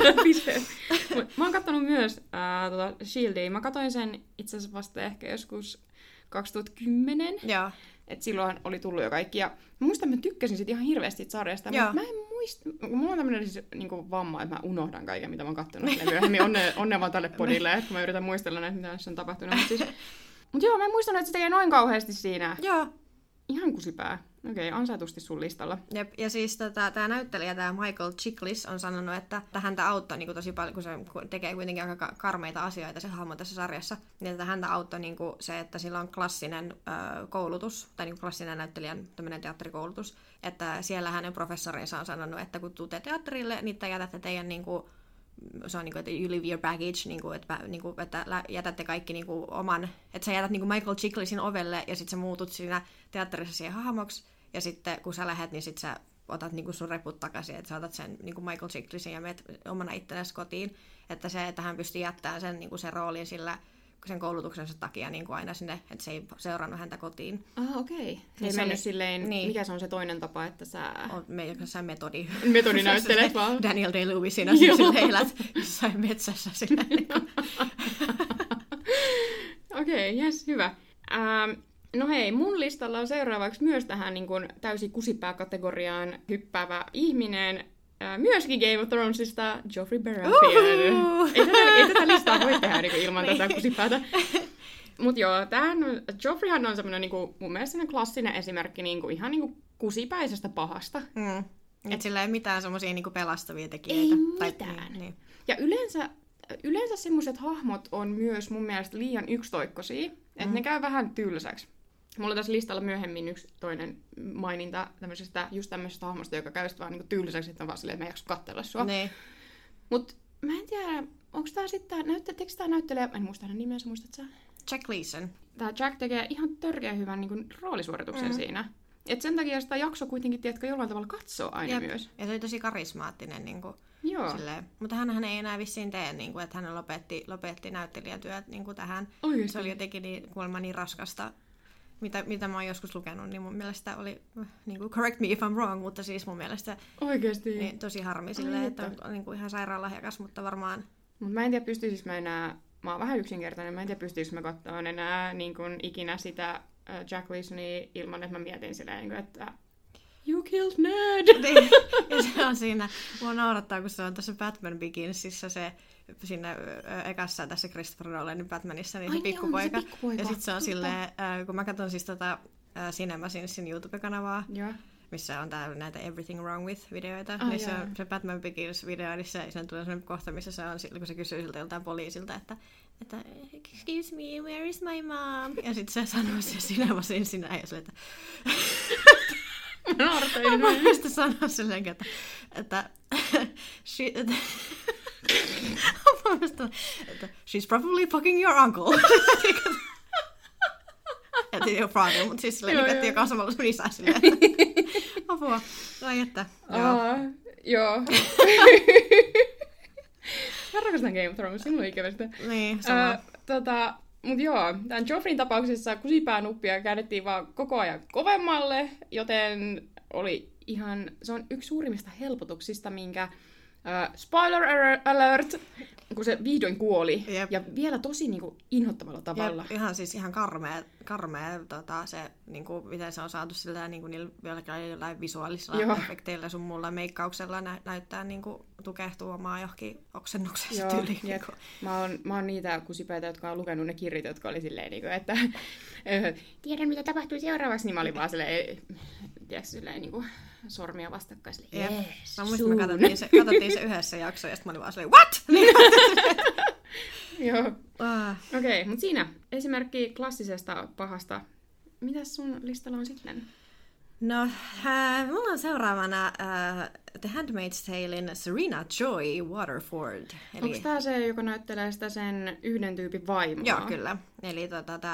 Mä oon kattonut myös Shieldia. Mä katsoin sen itse asiassa vasta ehkä joskus 2010. Joo. Et silloin oli tullut jo kaikki. Ja mä muistan, että mä tykkäsin sit ihan hirveästi siitä sarjasta. Mutta mä en muista... Mulla on tämmönen siis, niinku vamma, että mä unohdan kaiken, mitä mä oon kattonut. Myöhemmin onnea vaan tälle podille, kun mä yritän muistella näitä, mitä on tapahtunut. Mutta joo, mä en muistanut, että se tekee noin kauheasti siinä. Joo. Ihan kusipää. Okei, ansaitusti sun listalla. Jep, ja siis tämä näyttelijä, tämä Michael Chiklis, on sanonut, että häntä auttoi niin tosi paljon, kun se tekee kuitenkin aika karmeita asioita se hahmo tässä sarjassa, niin että häntä auttoi niin se, että sillä on klassinen koulutus, tai niin klassinen näyttelijän tämmöinen teatterikoulutus, että siellä hänen professorinsa on sanonut, että kun tuutte teatterille, niin te jätätte teidän se on että you leave your baggage, että jätätte kaikki oman, että sä jätät Michael Chiklisin ovelle ja sitten sä muutut siinä teatterissa siihen hahmoksi ja sitten kun sä lähet, niin sit sä otat sun reput takaisin, että sä otat sen Michael Chiklisin ja menet omana ittenäsi kotiin, että se, että hän pystyy jättämään sen roolin sillä sen koulutuksensa takia aina sinne, että se ei seurannut häntä kotiin. Okei. Se ei mennyt silleen, niin. Mikä se on se toinen tapa, että sä... Sä metodi. Metodi näyttelet vaan. Daniel Day-Lewisina silleen elät jossain metsässä silleen. Okei, jes, hyvä. No hei, mun listalla on seuraavaksi myös tähän täysin kusipää-kategoriaan hyppäävä ihminen, myöskin Game of Thronesista Joffrey Baratheon. Ei tätä listaa voi tehdä ilman tätä kusipäätä. Mut joo, Joffreyhan on semmoinen mun mielestä klassinen esimerkki ihan kusipäisestä pahasta. Et sillä ei mitään semmoisia pelastavia tekijöitä. Ei mitään. Niin. Ja yleensä semmoiset hahmot on myös mun mielestä liian yksitoikkoisia, että ne käy vähän tylsäksi. Mulla on tässä listalla myöhemmin yksi toinen maininta just tämmöisestä hahmosta, joka käy sitten vaan tylsäksi, että on vaan silleen, että mä en jaksa katsella sua. Ne. Mut mä en tiedä, onko tää sitten, näytteleekö tää näyttelijä, en muista hänen nimensä, muistat sä? Jack Gleeson. Tää Jack tekee ihan törkeän hyvän roolisuorituksen siinä. Et sen takia sitä jakso kuitenkin, tiedätkö, jollain tavalla katsoo aina myös. Ja se oli tosi karismaattinen. Joo. Silleen. Mutta hän ei enää vissiin tee, että hän lopetti näyttelijätyöt tähän. Oikeasti. Se oli jotenkin kuulemma niin raskasta, mitä mä oon joskus lukenut, niin mun mielestä oli, correct me if I'm wrong, mutta siis mun mielestä oikeasti. Niin, tosi harmi silleen, että on ihan sairaalahjakas, mutta varmaan... Mut mä en tiedä, pystyisikö mä enää, mä oon vähän yksinkertainen, mä en tiedä, pystyisikö mä katsomaan enää ikinä sitä Jack Gleesonia ilman, että mä mietin silleen, että You killed Ned! Niin, ja se on siinä, mua naurattaa, kun se on tässä Batman Beginsissä se, siinä ekassa tässä Christopher Nolanin Batmanissa, niin se pikkupoika. Ja sitten se on silleen, kun mä katson siis CinemaSinsin YouTube-kanavaa, missä on näitä Everything Wrong With-videoita, niin se Batman Begins-video, niin siinä tulee sellainen kohta, missä se on, kun se kysyy siltä joltain poliisilta, että excuse me, where is my mom? Ja sitten se sanoo se CinemaSinsin näin, ja silleen, että mä voin sitä sanoa silleen, että she's probably fucking your uncle. Että ei ole father, mutta siis silleen, että joka on samalla sun isä silleen, että apua, ai että. Joo. Mä rakastan Game of Thrones, sinulla on ikävä sitä. Niin, sama. Mut joo, tämän Joffreyn tapauksessa kusipäänuppia käännettiin vaan koko ajan kovemmalle, joten se on yksi suurimmista helpotuksista, minkä spoiler alert, kun se vihdoin kuoli. Jep. Ja vielä tosi niinku inhottavalla tavalla. Jep, ihan karmea se, niinku, miten se on saatu sillä niinku, jollain visuaalisilla efekteillä sun muulla meikkauksella näyttää niinku, tukehtuu omaa johonkin oksennukseen tyyliin. Niinku. Mä oon niitä kusipäitä, jotka on lukenut ne kirjat, jotka oli silleen, niinku, että tiedän mitä tapahtuu seuraavaksi, niin mä olin vaan silleen niinku, sormia vastakkain. Yes, mä muistin, me katsottiin se yhdessä jakso, ja sitten mä olin vaan silleen, what? Joo. Okei, mutta siinä esimerkki klassisesta pahasta. Mitäs sun listalla on sitten? No, mulla on seuraavana The Handmaid's Talein Serena Joy Waterford. Onko tää se, joka näyttelee sitä sen yhden tyypin vaimoa? Joo, kyllä. Eli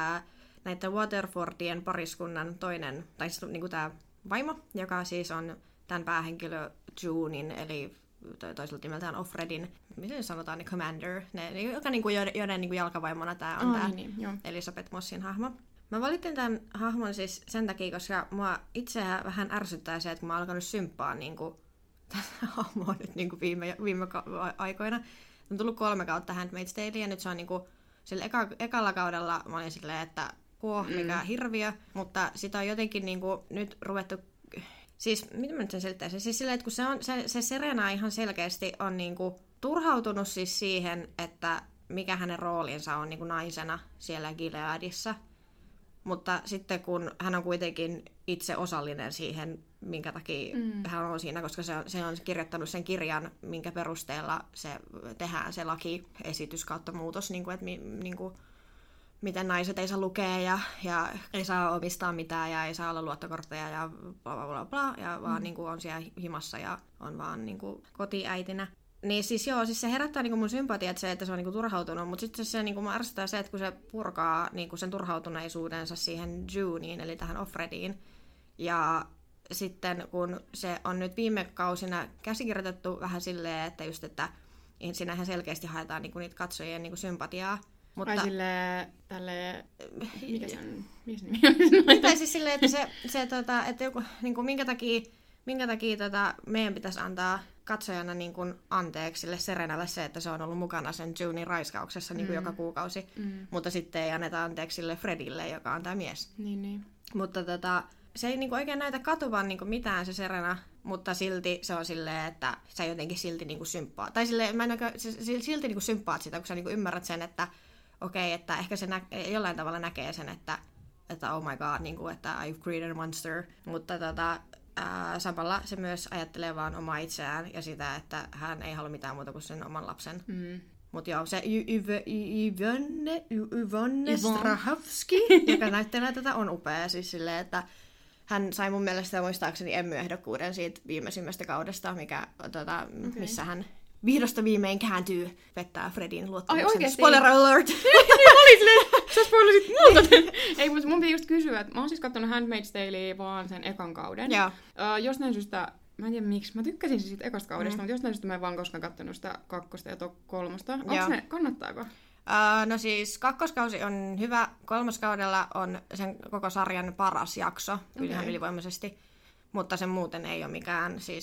näitä Waterfordien pariskunnan toinen, tai siis niinku tää vaimo, joka siis on tämän päähenkilö Junein, eli toiselta nimeltään Offredin, miten sanotaan, niin Commander, joka niinku, joiden niinku jalkavaimona tämä on tämä Elisabeth Mossin hahmo. Mä valitin tämän hahmon siis sen takia, koska mua itseään vähän ärsyttää se, että kun mä oon alkanut symppaa niinku, tätä hahmoa nyt niinku viime aikoina. On tullut 3 kautta Handmaid's Tale, ja nyt se on niinku, sillä ekalla kaudella mä olin silleen, että mikä hirviö, mutta sitä on jotenkin niinku nyt ruvettu. Siis, mitä mä nyt sen selittäisin? Siis silleen, että kun se Serena ihan selkeästi on niinku turhautunut siis siihen, että mikä hänen roolinsa on niinku naisena siellä Gileadissa. Mutta sitten kun hän on kuitenkin itse osallinen siihen, minkä takia hän on siinä, koska se on kirjoittanut sen kirjan, minkä perusteella se tehdään se lakiesitys kautta muutos, niinku, että niinku, miten naiset ei saa lukea ja ei saa omistaa mitään ja ei saa olla luottokortteja ja bla bla bla bla, ja vaan niin kuin on siellä himassa ja on vaan niin kuin kotiäitinä. Niin siis joo, siis se herättää niin kuin mun sympatiat se, että se on niin kuin turhautunut, mutta sitten se niin kuin mä ärsyttää se, että kun se purkaa niin kuin sen turhautuneisuudensa siihen Juneen, eli tähän Offrediin, ja sitten kun se on nyt viime kausina käsikirjoitettu vähän silleen, että just, että siinähän selkeästi haetaan niin kuin niitä katsojien niin kuin sympatiaa. Mutta tälle mikä se on? Mies nimi on? Tai siis silleen, että että joku, niin kuin, minkä takia meidän pitäisi antaa katsojana niin kuin anteeksi sille Serenalle se, että se on ollut mukana sen Junein raiskauksessa niin kuin joka kuukausi. Mutta sitten ei anneta anteeksi sille Fredille, joka on tämä mies. Niin. Mutta se ei niin kuin oikein näytä katuvan niin kuin mitään se Serena, mutta silti se on silleen, että sä jotenkin silti niin kuin symppaat. Tai silleen, silti niin kuin symppaat sitä, kun sä niin kuin ymmärrät sen, että okei, että ehkä se jollain tavalla näkee sen, että oh my god, niin kuin, että I've created a monster. Mutta samalla se myös ajattelee vaan omaa itseään ja sitä, että hän ei halua mitään muuta kuin sen oman lapsen. Mutta joo, se Yvonne Strahovski, joka näyttelee tätä, on upea. Siis silleen, että hän sai mun mielestä muistaakseni Emmy-ehdokkuuden siitä viimeisimmästä kaudesta, missä hän vihdosta viimein kääntyy pettää Fredin luottamuksen. Ai oikeesti? Spoiler alert! Sä spoilasit multa! Ei, mutta mun piti just kysyä, että mä oon siis kattonut Handmaid's Talea vaan sen ekan kauden. Jostain syystä, mä en tiedä miksi, mä tykkäsin siitä ekasta kaudesta, mutta jostain syystä mä en vaan koskaan kattonut sitä 2. ja 3. Kannattaako? No siis 2. kausi on hyvä, 3. kaudella on sen koko sarjan paras jakso, ihan ylivoimaisesti, mutta sen muuten ei ole mikään siis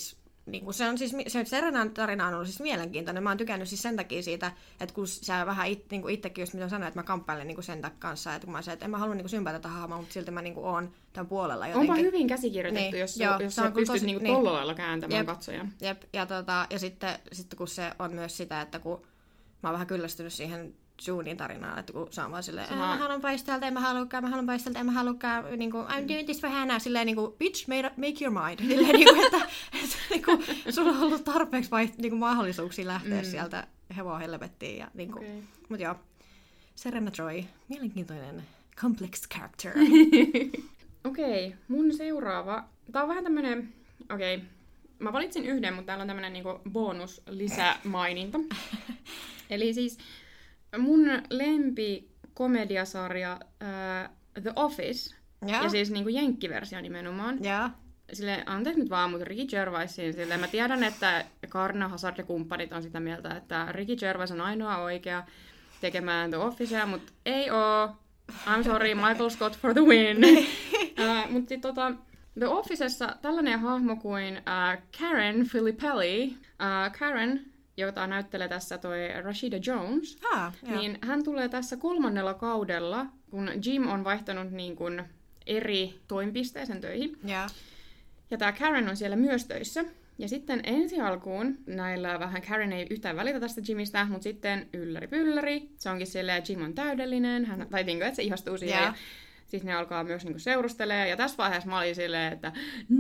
niinku, se on siis, se Serenan tarina on ollut siis mielenkiintoinen. Mä oon tykännyt siis sen takia siitä, että kun sä vähän niinku itsekin just mitä sanoin, että mä kamppailen niinku sen kanssa, että kun mä sanoin, että en mä halua niinku sympata tätä hahmoa, mutta silti mä niinku oon tämän puolella jotenkin. Onpa hyvin käsikirjoitettu, niin, jos sä pystyt niinku tolla lailla kääntämään katsojan. Jep, ja sitten kun se on myös sitä, että kun mä oon vähän kyllästynyt siihen Junein tarinaan, että kun se on vaan silleen, mä haluan paistelta, en mä halukaan, niinku, I'm doing this for Hannah, silleen niinku, bitch, make your mind. Silleen niinku, että niinku, sulla on ollut tarpeeksi niinku mahdollisuuksia lähteä sieltä hevoa helvettiin. Ja, niinku. Okay. Mut joo, Serena Joy, mielenkiintoinen, complex character. Okei, mun seuraava, tää on vähän tämmönen, mä valitsin yhden, mutta täällä on tämmönen niinku bonus lisämaininta. Eli siis mun lempikomediasarja The Office, ja siis niinku jenkkiversio nimenomaan. Ja. Silleen, anteeksi nyt vaan, mutta Ricky Gervaisin, silleen, mä tiedän, että Karna, Hazard ja kumppanit on sitä mieltä, että Ricky Gervais on ainoa oikea tekemään The Officea, mutta ei oo. I'm sorry, Michael Scott for the win. Mutta The Officessa tällainen hahmo kuin Karen Filippelli, Karen, jota näyttelee tässä toi Rashida Jones, niin hän tulee tässä 3. kaudella, kun Jim on vaihtanut niin kuin eri toimipisteeseen töihin. Yeah. Ja tää Karen on siellä myös töissä. Ja sitten ensi alkuun näillä vähän Karen ei yhtään välitä tästä Jimistä, mutta sitten ylläri pylläri. Se onkin silleen, että Jim on täydellinen, tai niinku, että se ihastuu siihen. Yeah. Ja siis ne alkaa myös niinku seurustelemaan. Ja tässä vaiheessa mä olin silleen, että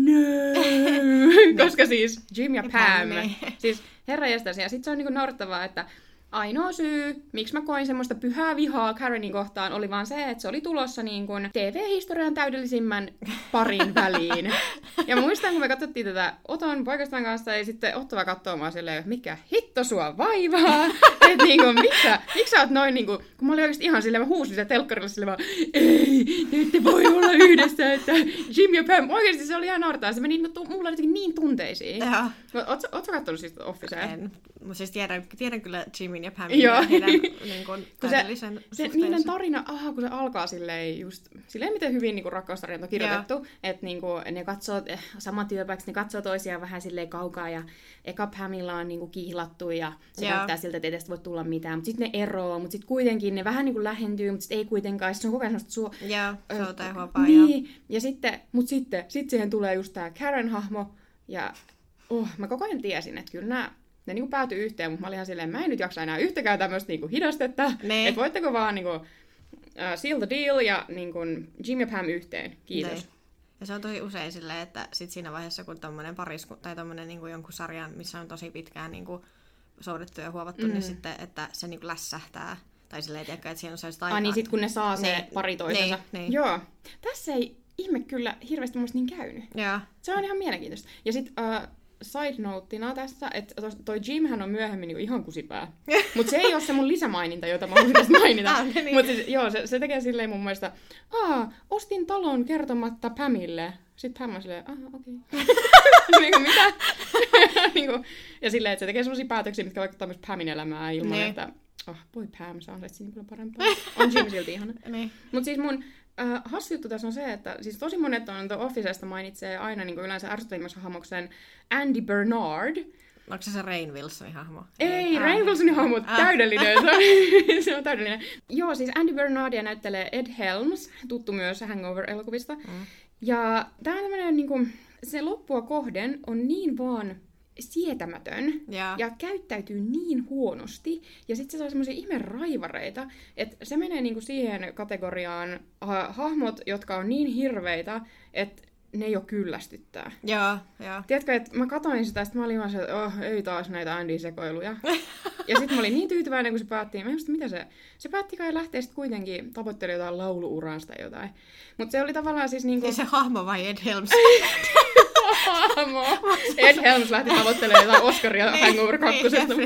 no! Koska siis Jim ja Pam, siis herranjestas. Ja sitten se on niinku naurettavaa, että ainoa syy, miksi mä koin semmoista pyhää vihaa Karenin kohtaan, oli vaan se, että se oli tulossa niin kuin TV-historian täydellisimmän parin väliin. Ja muistan, kun me katsottiin tätä Oton poikastaan kanssa, ja sitten Otto vaan katsoo mua silleen, että mikä hitto sua vaivaa? Että niin kuin, miksi sä oot noin niin kuin, kun mä olin oikeasti ihan silleen, mä huusin sitä telkkarilla silleen vaan, ei, te ette voi olla yhdessä, että Jim ja Pam, oikeasti se oli ihan naurettavaa. Se meni mulla jotenkin niin tunteisiin. Ootko sä kattonut siis Officea? En. Mutta siis tiedän kyllä Jimin ja Pamin ja heidän niin kun, täydellisen suhteensa. Niiden tarina, kun se alkaa silleen just, silleen miten hyvin niin rakkaustarina on kirjoitettu, että niin ne katsoo saman työpaikaksi, ne katsoo toisiaan vähän silleen kaukaa ja eka Pamilla on niin kiihlattu ja se näyttää siltä, että ei tästä voi tulla mitään, mutta sitten ne eroo, mutta sitten kuitenkin ne vähän niin lähentyy, mutta sitten ei kuitenkaan, se on koko ajan semmoista Joo, se on huopaa. Niin, ja sitten siihen tulee just tää Karen-hahmo ja mä koko ajan tiesin, että kyllä ne niinku päätyi yhteen, mutta mä olin ihan silleen, mä en nyt jaksa enää yhtäkään tämmöistä niinku hidastetta. Että voitteko vaan niinku, seal the deal ja niinku, Jim ja Pam yhteen. Kiitos. Ne. Ja se on tosi usein silleen, että sit siinä vaiheessa, kun tommonen tai tommonen niinku jonkun sarjan, missä on tosi pitkään niinku soudettu ja huovattu, niin sitten, että se niinku lässähtää. Tai silleen, että siinä on sellaista aikaa. Niin sit kun ne saa se pari toisensa. Niin. Joo. Tässä ei ihme kyllä hirveästi musta niin käynyt. Ja. Se on ihan mielenkiintoista. Ja sit side noteina tässä, että toi Jimhän on myöhemmin niin ihan kusipää. Mutta se ei ole se mun lisämaininta, jota mä haluaisin tästä mainita. Niin. Mutta siis, joo, se tekee silleen mun mielestä, ostin talon kertomatta Pamille. Sitten Pam on silleen, okei. Niinku mitä? Niinku, ja silleen, että se tekee sellaisia päätöksiä, mitkä vaikuttaa myös Pamin elämää ilman, että voi Pam, sä ansaitsit niin paljon parempaa. On Jim silti ihana. Mutta siis mun hassu juttu tässä on se, että siis tosi monet on The Officesta mainitsee aina niin yleensä ärsyttävimmässä hahmoksen Andy Bernard. Onko se Rainn Wilsonin hahmo? Ei, Rainn Wilsonin hahmo, täydellinen. Se on täydellinen. Joo, siis Andy Bernardia näyttelee Ed Helms, tuttu myös Hangover-elokuvista. Ja tää on tämmönen niinku, se loppua kohden on niin vaan sietämätön ja käyttäytyy niin huonosti. Ja sitten se saa semmoisia ihme raivareita, että se menee niinku siihen kategoriaan hahmot, jotka on niin hirveitä, että ne jo kyllästyttää. Joo. Tiedätkö, että mä katsoin sitä, että mä olin vaan se, että ei taas näitä Andy-sekoiluja. Ja sitten mä olin niin tyytyväinen, kun se päätti. Mä muistin, mitä se päätti kai lähteä sitten kuitenkin tavoittelemaan jotain laulu-uraasta jotain. Mutta se oli tavallaan siis niinku... Ei se hahmo vai Ed Helms? Hahmo. Ed Helms lähti tavoittelemaan jotain Oscaria Hangover 2.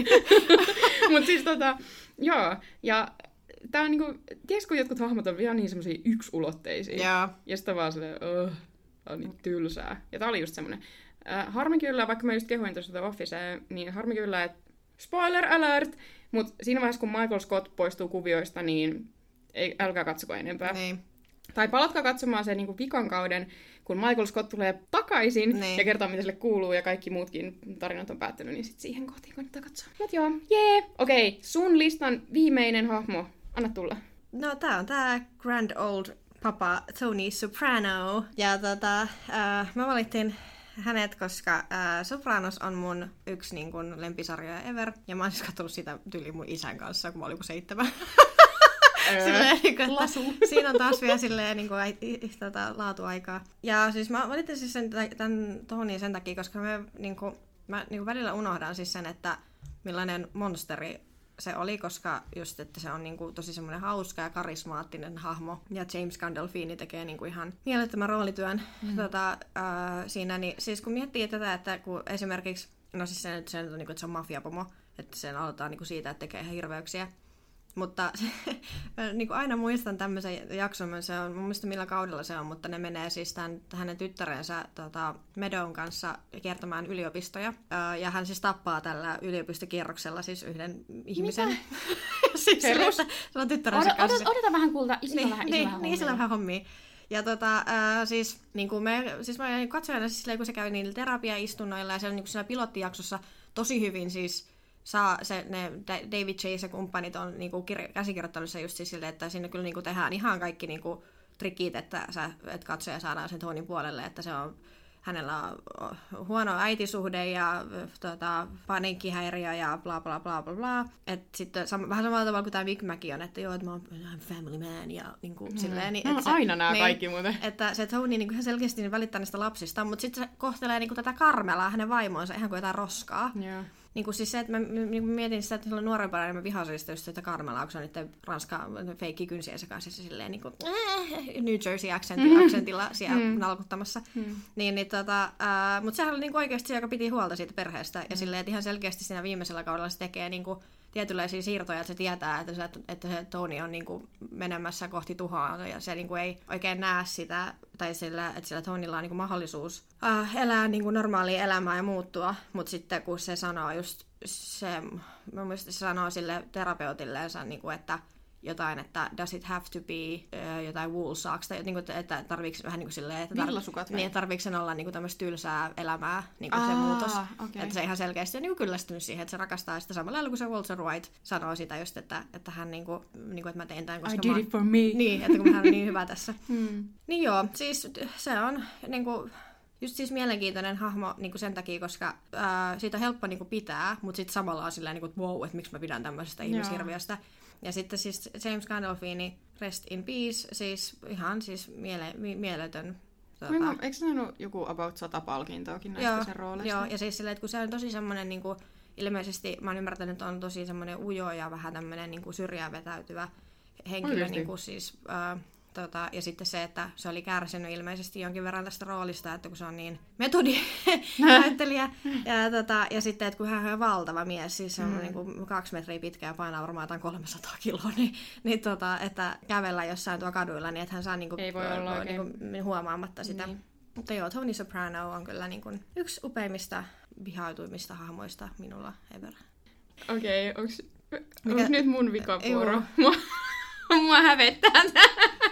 Mutta siis joo. Ja tää on niinku, tiedätkö, kun jotkut hahmot on vielä niin semmosia yksulotteisia. Ja sitten vaan silleen, on niin tylsää. Ja tää oli just semmonen. Harmi kyllä, vaikka mä just kehuin tuossa The Officea, niin harmi kyllä, että spoiler alert! Mut siinä vaiheessa, kun Michael Scott poistuu kuvioista, niin älkää katsoko enempää. Niin. Tai palatkaa katsomaan sen niin vikan kauden, kun Michael Scott tulee takaisin niin. ja kertoo, mitä sille kuuluu, ja kaikki muutkin tarinat on päättynyt, niin sitten siihen kohtiin kannattaa katsoa. Mut joo, jee! Okei, sun listan viimeinen hahmo. Anna tulla. No, tää on tää grand old papa Tony Soprano. Ja mä valittiin hänet, koska Sopranos on mun yksi niin kun lempisarjoja ever. Ja mä oon siis katsonut sitä tyyliin mun isän kanssa, kun mä olin 7. Silleen, niin kuin, että siinä on taas vielä silleen, niin kuin, laatuaikaa. Ja siis mä valitsin siis tämän Tonin sen takia, koska mä välillä unohdan siis sen, että millainen monsteri se oli, koska just, että se on niinku tosi semmoinen hauska ja karismaattinen hahmo. Ja James Gandolfini tekee niinku ihan mielettömän roolityön siinä. Niin, siis kun miettii tätä, että kun esimerkiksi, no siis se on niinku, että se on mafiapomo, että sen aloitetaan niinku siitä, että tekee ihan hirveyksiä. Mutta niin aina muistan tämmöisen jakson, se on, mun mielestä millä kaudella se on, mutta ne menee siis hänen tyttärensä Meadown kanssa kiertämään yliopistoja. Ja hän siis tappaa tällä yliopistokierroksella siis yhden ihmisen. Siis se on tyttärensä kanssa. Odota vähän kulta, isillä vähän hommia. Ja siis, niin mä katsojana siis, kun se käy niillä terapiaistunnoilla ja se on niin siinä pilottijaksossa tosi hyvin siis ne David Chase ja kumppanit on niinku käsikirjoittanut se just siis silleen, että siinä kyllä niinku tehdään ihan kaikki niinku trikit, että katsoja saadaan sen Tonin puolelle, että se on, hänellä on huono äitisuhde ja paniikkihäiriö ja bla bla bla bla bla. Että sitten vähän samalla tavalla kuin tämä Big Mac on, että joo, että mä oon family man ja niinku silleen. Niin, no, aina nämä kaikki muuten. Että se Tony niinku ihan selkeästi välittää niistä lapsista, mutta sitten se kohtelee niinku tätä Carmelaa, hänen vaimonsa, ihan kuin jotain roskaa. Yeah. Niin kuin siis se, että mä mietin sitä, että silloin nuorempana niin mä vihasin sitä just sitä Carmelaa, kun se on niiden feikki kynsiensä kanssa silleen niin kuin New Jersey accentilla siellä nalkuttamassa. Mutta sehän oli niin oikeasti se, joka piti huolta siitä perheestä. Ja silleen, että ihan selkeästi siinä viimeisellä kaudella se tekee niin kuin tietynlaisia siirtoja, että se tietää, että se Tony on niin kuin menemässä kohti tuhoa. Ja se niin kuin ei oikein näe sitä, tai että sillä Tonylla on niin kuin mahdollisuus elää niin kuin normaalia elämää ja muuttua. Mutta sitten kun se sanoo just mä muistin, se sanoo sille terapeutilleensa, niin kuin, että jotain, että does it have to be jotain wool socks, tai niin kuin, että tarviiko vähän niin kuin silleen, että tarviiko sen olla niin kuin tämmöistä tylsää elämää, niin kuin se muutos. Okay. Että se ihan selkeästi on niin kuin kyllästynyt siihen, että se rakastaa sitä samalla lailla kuin se Walter White sanoo sitä just, että hän niin kuin, että mä tein tämän, koska I did it for me. Niin, että kun hän on niin hyvä tässä. Niin joo, siis se on niin kuin just siis mielenkiintoinen hahmo niin kuin sen takia, koska siitä on helppo niin kuin pitää, mutta sitten samalla on silleen, niin kuin, että wow, että miksi mä pidän tämmöisestä ihmishirviöstä. Ja sitten siis James Gandolfini, rest in peace, siis ihan siis mieletön. Eikö se saanut joku about 100 palkintoakin näistä sen rooleista? Joo, ja siis silleen, että kun se on tosi semmoinen, niin kuin, ilmeisesti mä oon ymmärtänyt, että on tosi semmoinen ujo ja vähän tämmöinen niin kuin syrjään vetäytyvä henkilö, niin kuin siis ja sitten se, että se oli kärsinyt ilmeisesti jonkin verran tästä roolista, että kun se on niin metodinäyttelijä. Ja sitten, että kun hän on valtava mies, siis se on niin kuin 2 metriä pitkä ja painaa varmaan jotain 300 kiloa, niin että kävellä jossain tuo kaduilla, niin että hän saa niin kuin, ei voi olla niin kuin huomaamatta sitä. Niin. Mutta joo, Tony Soprano on kyllä niin kuin yksi upeimmista vihautuimmista hahmoista minulla ever. Okei, onko nyt mun vikavuoro? Mua hävettää tää.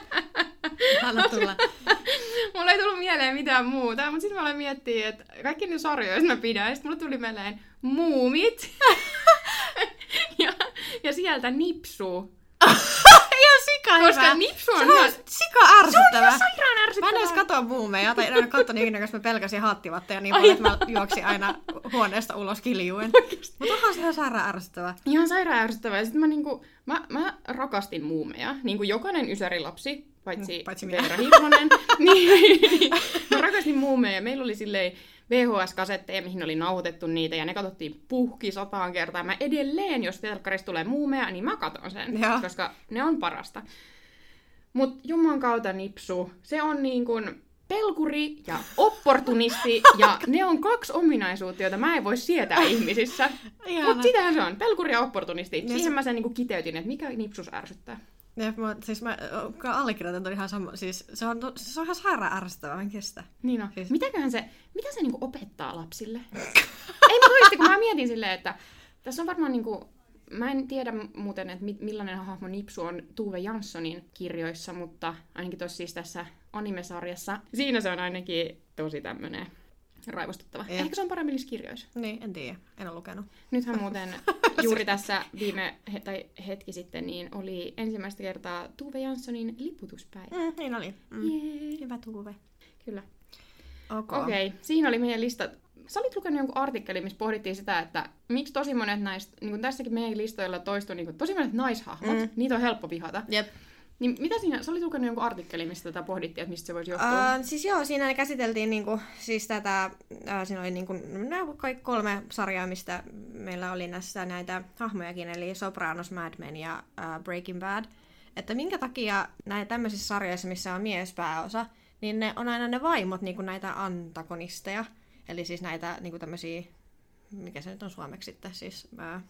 Anna tulla. Mulla ei tullut mieleen mitään muuta, mutta sitten mä aloin miettiä, että kaikki ne sarjoja, mä pidän, ja sitten mulla tuli mieleen Muumit. ja sieltä Nipsu. Ihan sika hyvä. Koska Nipsu on ihan sika ärsyttävä. Se on ihan sairaan ärsyttävä. Mä en edes katoa Muumeja, tai en ole katsonut ikinä, koska mä pelkäsin haattivatteja niin paljon, että mä juoksin aina huoneesta ulos kiljuen. Mutta onhan se ihan sairaan ärsyttävä. Ihan sairaan ärsyttävä. Ja sitten mä rakastin Muumeja. Niin kuin jokainen ysärilapsi, paitsi Veera Hirvonen. niin, mä rakastin Muumeja. Meillä oli silleen VHS-kasetteja, mihin oli nauhoitettu niitä, ja ne katsottiin puhki 100 kertaa. Mä edelleen, jos telkkarista tulee Muumeja, niin mä katon sen, koska ne on parasta. Mut Juman kautta Nipsu, se on niin kuin pelkuri ja opportunisti, ja ne on 2 ominaisuutta, joita mä en voi sietää ihmisissä. Mut sitähän se on, pelkuri ja opportunisti. Siihen mä sen niin kuin kiteytin, että mikä Nipsus ärsyttää. Siis mä allekirjoitan ton ihan sama. Siis se on ihan sairaan ärsyttävää, mä en kestä. Niin on. Siis. Mitä se niinku opettaa lapsille? Ei mä toisesti, kun mä mietin silleen, että tässä on varmaan niinku Mä en tiedä muuten, että millainen hahmo Nipsu on Tove Janssonin kirjoissa, mutta ainakin tuossa siis tässä anime-sarjassa, siinä se on ainakin tosi tämmönen raivostuttava. Ehkä se on paremmin niissä kirjoissa. Niin, en tiedä. En ole lukenut. Nythän muuten juuri tässä hetki sitten niin oli ensimmäistä kertaa Tove Janssonin liputuspäivä. Niin oli. Jee. Hyvä Tuve. Kyllä. Okei. Siinä oli meidän lista. Sä olit lukenut jonkun artikkelin, missä pohdittiin sitä, että miksi tosi monet näistä, niin kuin tässäkin meidän listoilla toistuu niin kuin tosi monet naishahmot, niitä on helppo vihata. Jep. Niin mitä siinä, sä olit lukenut jonkun artikkelin, mistä tätä pohdittiin, että mistä se voisi johtua? Siis joo, siinä käsiteltiin niinku, siis tätä, siinä oli niinku, nämä kaikki 3 sarjaa, mistä meillä oli näitä hahmojakin, eli Sopranos, Mad Men ja Breaking Bad. Että minkä takia näitä tämmöisissä sarjoissa, missä on miespääosa, niin ne on aina ne vaimot niinku näitä antagonisteja. Eli siis näitä niinku tämmöisiä, mikä se nyt on suomeksi sitten, siis...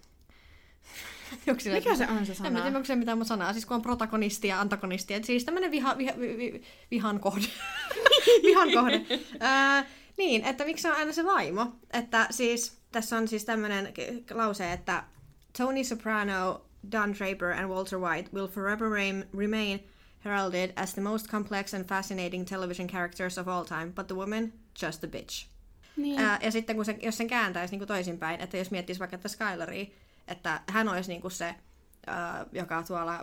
Mikä se on se sana? En tiedä, onko se mitään mun sanaa. Siis kun on protagonisti ja antagonisti. Et siis tämmönen vihan kohde. Vihan kohde. Niin, että miksi se on aina se vaimo? Että siis, tässä on siis tämmönen lause, että Tony Soprano, Don Draper and Walter White will forever remain heralded as the most complex and fascinating television characters of all time, but the woman, just a bitch. Niin. Ja sitten jos sen kääntäisi niin kuin toisinpäin, että jos miettisi vaikka tätä Skylaria, että hän olisi niinku se, joka tuolla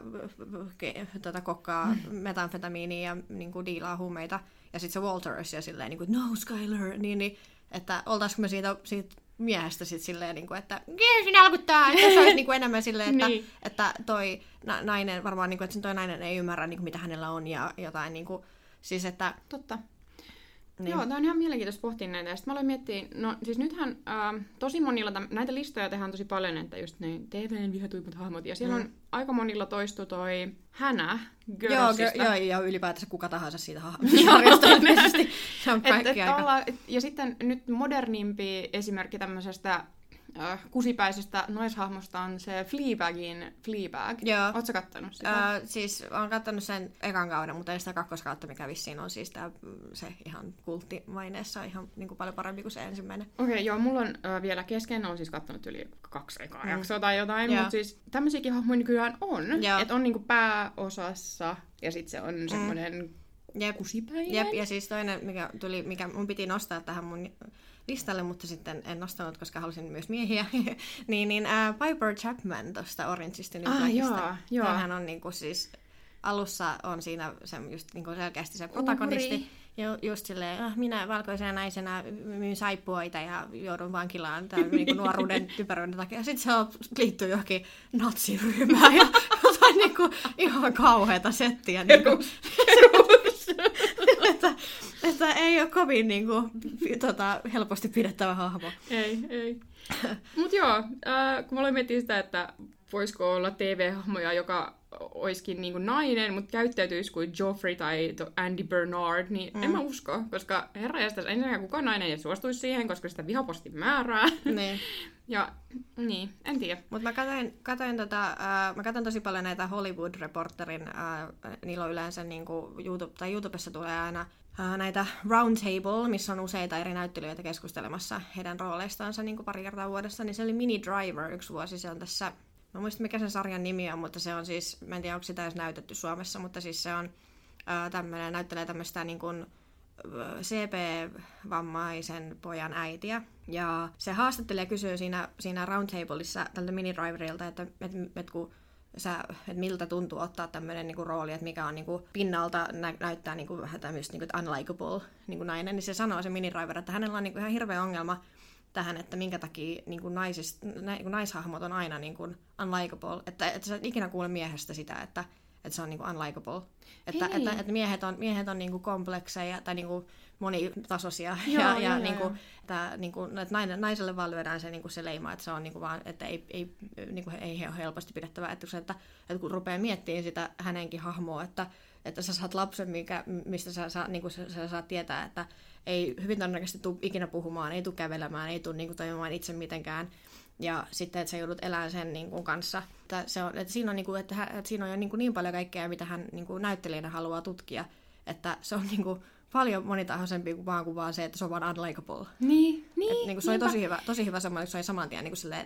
kokkaa metamfetamiinia ja niinku diilaa huumeita, ja sitten se Walter olisi silleen, niinku, no Skylar, niin, että oltaisiko me siitä miehestä sitten silleen, niinku, että sinä alkuttaa, että se olisi niinku enemmän silleen, niin. että toi nainen, varmaan, niinku, että toi nainen ei ymmärrä, niinku, mitä hänellä on, ja jotain, niinku, siis että... Totta. Niin. Joo, tämä on ihan mielenkiintoista pohtia näitä. Ja sitten mä aloin miettiä, no siis nythän tosi monilla, näitä listoja tehdään tosi paljon, että just ne TV:n vihatuimmat hahmot. Ja siellä on aika monilla toistu toi Hannah Girlsista. Joo, ja ylipäätänsä kuka tahansa siitä sarjasta ilmeisesti. Se on kaikki aika. Ja sitten nyt modernimpi esimerkki tämmöisestä kusipäisestä naishahmosta on se Fleabagin Fleabag. Ootko sä kattanut sitä? Siis olen kattanut sen ekan kauden, mutta ei sitä kakkoskautta, mikä vissiin on siis se ihan kulttimaineessa ihan niin kuin paljon parempi kuin se ensimmäinen. Okei, joo, mulla on vielä kesken, olen siis kattanut yli 2 ekaa jaksoa tai jotain, mutta siis tämmöisiäkin hahmoja nykyään on. Että on niinku pääosassa ja sitten se on semmoinen kusipäinen. Jep, ja siis toinen, mikä mun piti nostaa tähän mun listalle, mutta sitten en nostanut, koska halusin myös miehiä, niin Piper Chapman tuosta Orange is the New Blackista. Hänhän on niinku siis, alussa on siinä se just niinku selkeästi se protagonisti, ja just silleen, minä valkoisena naisena myyn saippuoita ja joudun vankilaan tämän niinku nuoruuden typeryyden takia. Sitten se liittyy johonkin natsiryhmään ja jotain niinku ihan kauheata settiä. Niinku. Että ei ole kovin niinku, helposti pidettävä hahmo. Ei. Mut joo, kun mä aloin miettiä sitä, että voisiko olla TV-hahmoja, joka olisikin niinku nainen, mutta käyttäytyisi kuin Joffrey tai Andy Bernard, niin en mä usko, koska herranjestas ensinnäkään kukaan nainen ei suostuisi siihen, koska sitä vihapostin määrää. Niin. Ja niin, en tiedä. Mutta mä katson tosi paljon näitä Hollywood-reporterin, niillä on yleensä niinku YouTubessa tulee aina näitä roundtable, missä on useita eri näyttelijöitä keskustelemassa heidän rooleistansa niinku pari kertaa vuodessa, niin se oli Minnie Driver yksi vuosi, se on tässä, mä muistan mikä sen sarjan nimi on, mutta se on siis, mä en tiedä onko sitä edes näytetty Suomessa, mutta siis se on näyttelee tämmöistä niin kuin CP-vammaisen pojan äitiä. Ja se haastattelee ja kysyy siinä roundtableissa tältä Minnie Driverilta, että miltä tuntuu ottaa tämmöinen niinku rooli, että mikä on niinku pinnalta näyttää niinku vähän tämmöistä niinku unlikable niinku nainen, niin se sanoo se Minnie Driver, että hänellä on niinku ihan hirveä ongelma tähän, että minkä takia niinku naishahmot on aina niinku unlikable, että sä et ikinä kuule miehestä sitä, että se on niinku unlikable. Että miehet on niinku komplekseja tai niinku monitasoisia ja niinku että naiselle vaan lyödään se niinku se leima, että se on niinku vaan että ei ole helposti pidettävä, että kun rupeaa miettimään sitä hänenkin hahmoa, että sä saat lapsen, mistä sä saat tietää, että ei hyvin todennäköisesti tule ikinä puhumaan, ei tule kävelemään, ei tule niinku toimimaan itse mitenkään. Ja sitten, että sä joudut elämään sen niin kanssa. Että siinä on, että siinä on jo niin paljon kaikkea, mitä hän näyttelijänä haluaa tutkia. Että se on paljon monitahoisempi kuin vaan se, että se on vaan unlikable. Niin. Se oli tosi hyvä semmoinen, että se oli saman tien silleen, että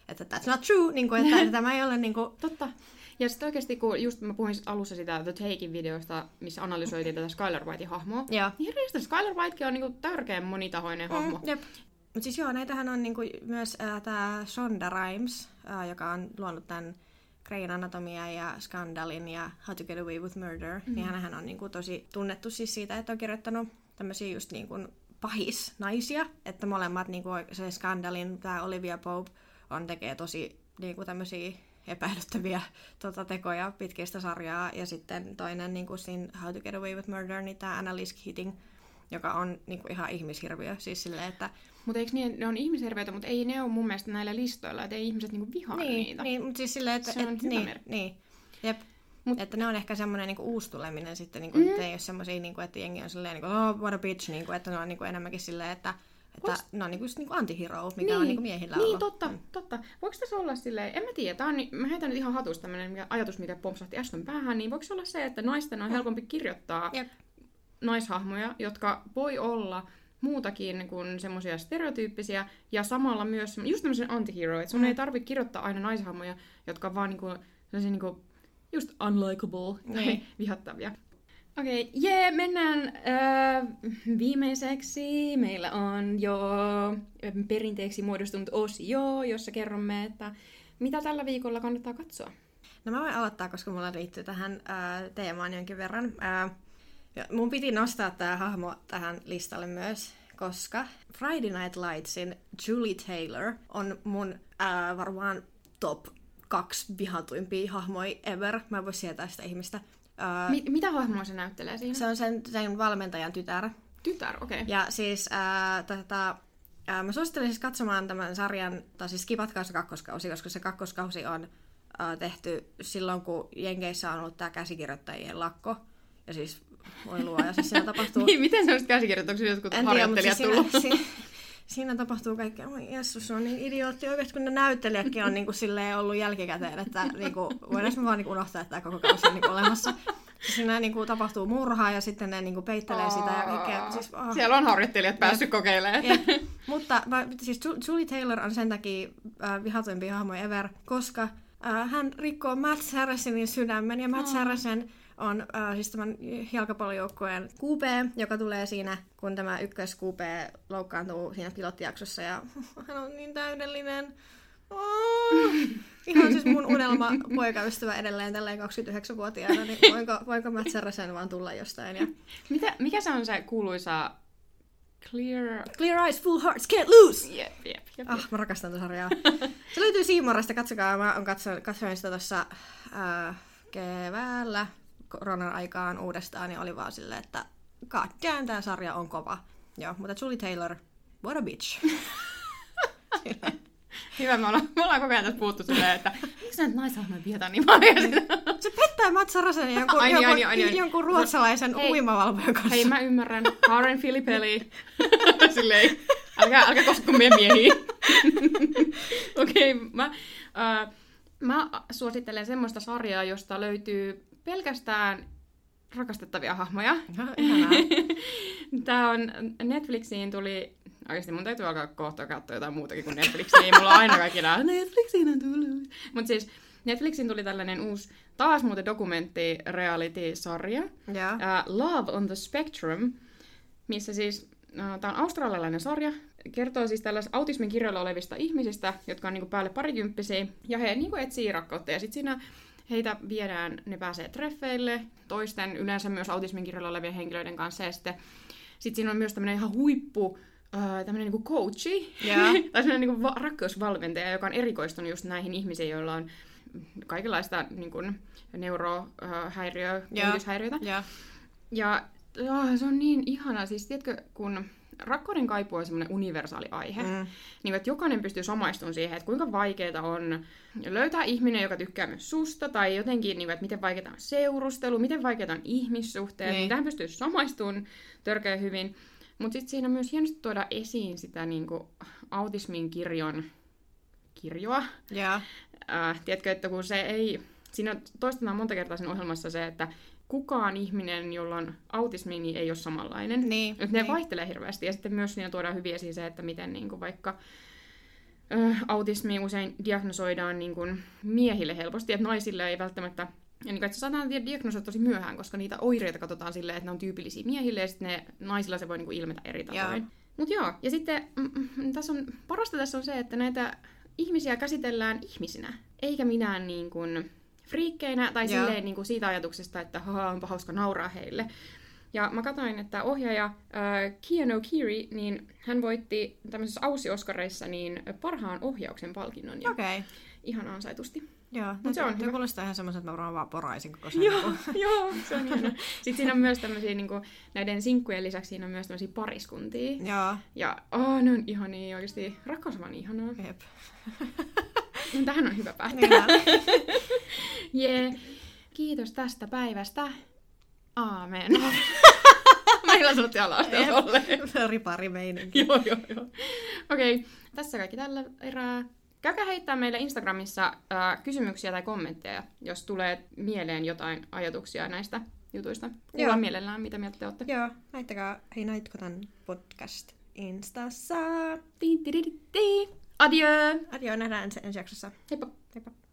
että that's not true, niin kuin, että tämä ei ole niin kuin... Totta. Ja sitten oikeasti, kun just mä puhuin alussa sitä The Takein videosta, missä analysoitiin tätä Skylar Whitein hahmoa, niin hirveästi Skylar Whitekin on niinku törkeän monitahoinen hahmo. Jep. Mutta siis joo, näitähän on niinku myös tämä Shonda Rhimes, joka on luonut tämän Greyn Anatomia ja Scandalin ja How to Get Away with Murder, niin hänhän on niinku tosi tunnettu siis siitä, että on kirjoittanut tämmöisiä just niinku pahisnaisia, että molemmat niinku se Scandalin, tämä Olivia Pope, tekee tosi niinku tämmöisiä epäilyttäviä tekoja pitkistä sarjaa, ja sitten toinen niinku siinä How to Get Away with Murder, niin tämä Annalise Keating, joka on niinku ihan ihmishirviö, siis silleen, että... Mutta eikö niin, ne on ihmishirviöitä, mutta ei ne ole mun mielestä näillä listoilla, että ei ihmiset niinku vihaa niitä. Niin, mutta siis silleen, että... Se on hyvä merkki. Niin, jep. Että ne on ehkä semmoinen niinku uusi tuleminen sitten, niinku, että ei ole semmoisia, niinku, että jengi on silleen, niinku, oh, what a bitch, niinku, että ne on niinku enemmänkin silleen, että ne on niinku antihero, mikä on niinku miehillä ollut. Niin, totta. Voiko tässä olla silleen, en mä tiedä, mä heitän nyt ihan hatusta tämmöinen ajatus, mikä pompsahti äsken päähän, niin voiko se olla se, että naisten on helpompi kirjoittaa naishahmoja, jotka voi olla muutakin kuin semmoisia stereotyyppisiä, ja samalla myös just tämmöisen antihero, että sun ei tarvitse kirjoittaa aina naishahmoja, jotka on vaan niinku, just unlikable tai vihattavia. Okei, mennään viimeiseksi. Meillä on jo perinteeksi muodostunut osio, jossa kerromme, että mitä tällä viikolla kannattaa katsoa. No mä voin aloittaa, koska mulla liittyy tähän teemaan jonkin verran. Mun piti nostaa tää hahmo tähän listalle myös, koska Friday Night Lightsin Julie Taylor on mun varmaan top 2 vihatuimpia hahmoja ever. Mä en voi sietää sitä ihmistä. Mitä hahmoa se näyttelee siinä? Se on sen valmentajan tytär. Tytär, okei. Okay. Ja siis mä suosittelen siis katsomaan tämän sarjan, tai siis skipatkaa se kakkoskausi, koska se kakkoskausi on tehty silloin, kun Jenkeissä on ollut tää käsikirjoittajien lakko. Ja siis voi luoja, siis siinä tapahtuu... Niin, miten sellaiset käsikirjoituksia jotkut harjoittelijat tullut? Siinä tapahtuu kaikkea. Oi Jessus, se on niin idiootti oikeasti, kun ne näyttelijätkin on niinku silleen ollut jälkikäteen, että niinku, voidaan me vaan niinku unohtaa, että tämä koko kausi on niinku olemassa. Siinä niinku tapahtuu murhaa ja sitten ne niinku peittelee sitä ja kaikkea. Siis, siellä on harjoittelijat päässyt kokeilemaan. Mutta siis Julie Taylor on sen takia vihatuimpia hahmoja ever, koska hän rikkoo Matt Saracenen sydämen, ja Matt Saracen on siis tämän jalkapallojoukkueen QB, joka tulee siinä, kun tämä ykkös QB loukkaantuu siinä pilottijaksossa, ja hän on niin täydellinen. Ihan siis mun unelma poikaystävä edelleen tälleen 29-vuotiaana, niin voinko Matt Saracen vaan tulla jostain? Ja... Mikä se on se kuuluisa Clear Eyes, Full Hearts, Can't Lose! Jep. Mä rakastan tätä sarjaa. Se löytyy C Moresta, katsokaa. Mä katsoin sitä tuossa keväällä koronan aikaan uudestaan, niin oli vaan silleen, että god damn, tää sarja on kova. Joo, mutta Julie Taylor, what a bitch. Hyvä, me ollaan koko ajan tässä puhuttu silleen, että miksi näitä naishahmoja pidetään niin paljon? Se pettää Matt Saracenen jonkun ruotsalaisen uimavalvojan kanssa. Hei, mä ymmärrän. Karen Filippelli. Silleen, älkää koskeko meidän miehiä. Okei, mä suosittelen semmoista sarjaa, josta löytyy pelkästään rakastettavia hahmoja. Tää on Netflixiin tuli... Oikeasti mun täytyy alkaa kohta katsoa jotain muutakin kuin Netflixiin. Mulla on aina kaikki Netflixiin on tullut. Mutta siis Netflixiin tuli tällainen uusi, taas muuten dokumentti-reality-sarja. Love on the Spectrum, missä siis, tää on australialainen sarja, kertoo siis tällaisista autismin kirjoilla olevista ihmisistä, jotka on niinku päälle parikymppisiä, ja he niinku etsii rakkautta. Ja sit siinä heitä viedään, ne pääsee treffeille, toisten yleensä myös autismin kirjoilla olevien henkilöiden kanssa, ja sitten siinä on myös tämmönen ihan huippu, tämmöinen niinku coachi, tai semmoinen niinku rakkausvalmentaja, joka on erikoistunut just näihin ihmisiin, joilla on kaikenlaista niinku kehitysHäiriöitä. Ja se on niin ihana, siis tiedätkö, kun rakkauden kaipuu on semmoinen universaali aihe, niin että jokainen pystyy samaistumaan siihen, että kuinka vaikeaa on löytää ihminen, joka tykkää myös susta, tai jotenkin, niin että miten vaikeaa on seurustelu, miten vaikeaa on ihmissuhteet, niin tähän pystyy samaistumaan törkeä hyvin. Mutta sitten siinä myös hienosti tuoda esiin sitä niinku autismin kirjoa. Tiedätkö, että kun se ei... Siinä toistetaan monta kertaa sen ohjelmassa se, että kukaan ihminen, jolla on autismi, niin ei ole samanlainen. Ne vaihtelee hirveästi. Ja sitten myös siinä tuodaan hyvin esiin se, että miten niinku vaikka autismi usein diagnosoidaan niin kuin miehille helposti, että naisille ei välttämättä. Ja niin, että se saadaan diagnosoida tosi myöhään, koska niitä oireita katsotaan silleen, että ne on tyypillisiä miehille, ja sitten naisilla se voi niin kuin ilmetä eri tavoin. Mutta joo, ja sitten parasta tässä on se, että näitä ihmisiä käsitellään ihmisinä, eikä minään niin kuin friikkeinä tai silleen niin kuin siitä ajatuksesta, että onpa hauska nauraa heille. Ja mä katsoin, että ohjaaja Keanu Keary, niin hän voitti tämmöisissä Aussi-Oscareissa niin parhaan ohjauksen palkinnon. Ja ihan ansaitusti. Joo, se on hyvä. Kuulostaa ihan semmoisen, että mä varmaan vaan poraisin koko sen. Joo, se on hieno. Sitten siinä on myös tämmöisiä, niin kuin, näiden sinkkujen lisäksi siinä on myös tämmöisiä pariskuntia. Joo. Ja ne on ihania oikeasti. Rakkaus on vaan ihanaa. Jep. Tähän on hyvä päättää. Jee. Kiitos tästä päivästä. Aamen. Meillä sanottiin ala-asteella tolleen. Riparimeininki. Joo. Okei, tässä kaikki tällä erää. Käykää heittää meille Instagramissa kysymyksiä tai kommentteja, jos tulee mieleen jotain ajatuksia näistä jutuista. Kuullaan mielellään, mitä mieltä te olette. Joo, laittakaa Hei Naitkotan podcast Instassa. Adieu! Adieu, nähdään ensi jaksossa. Heippa!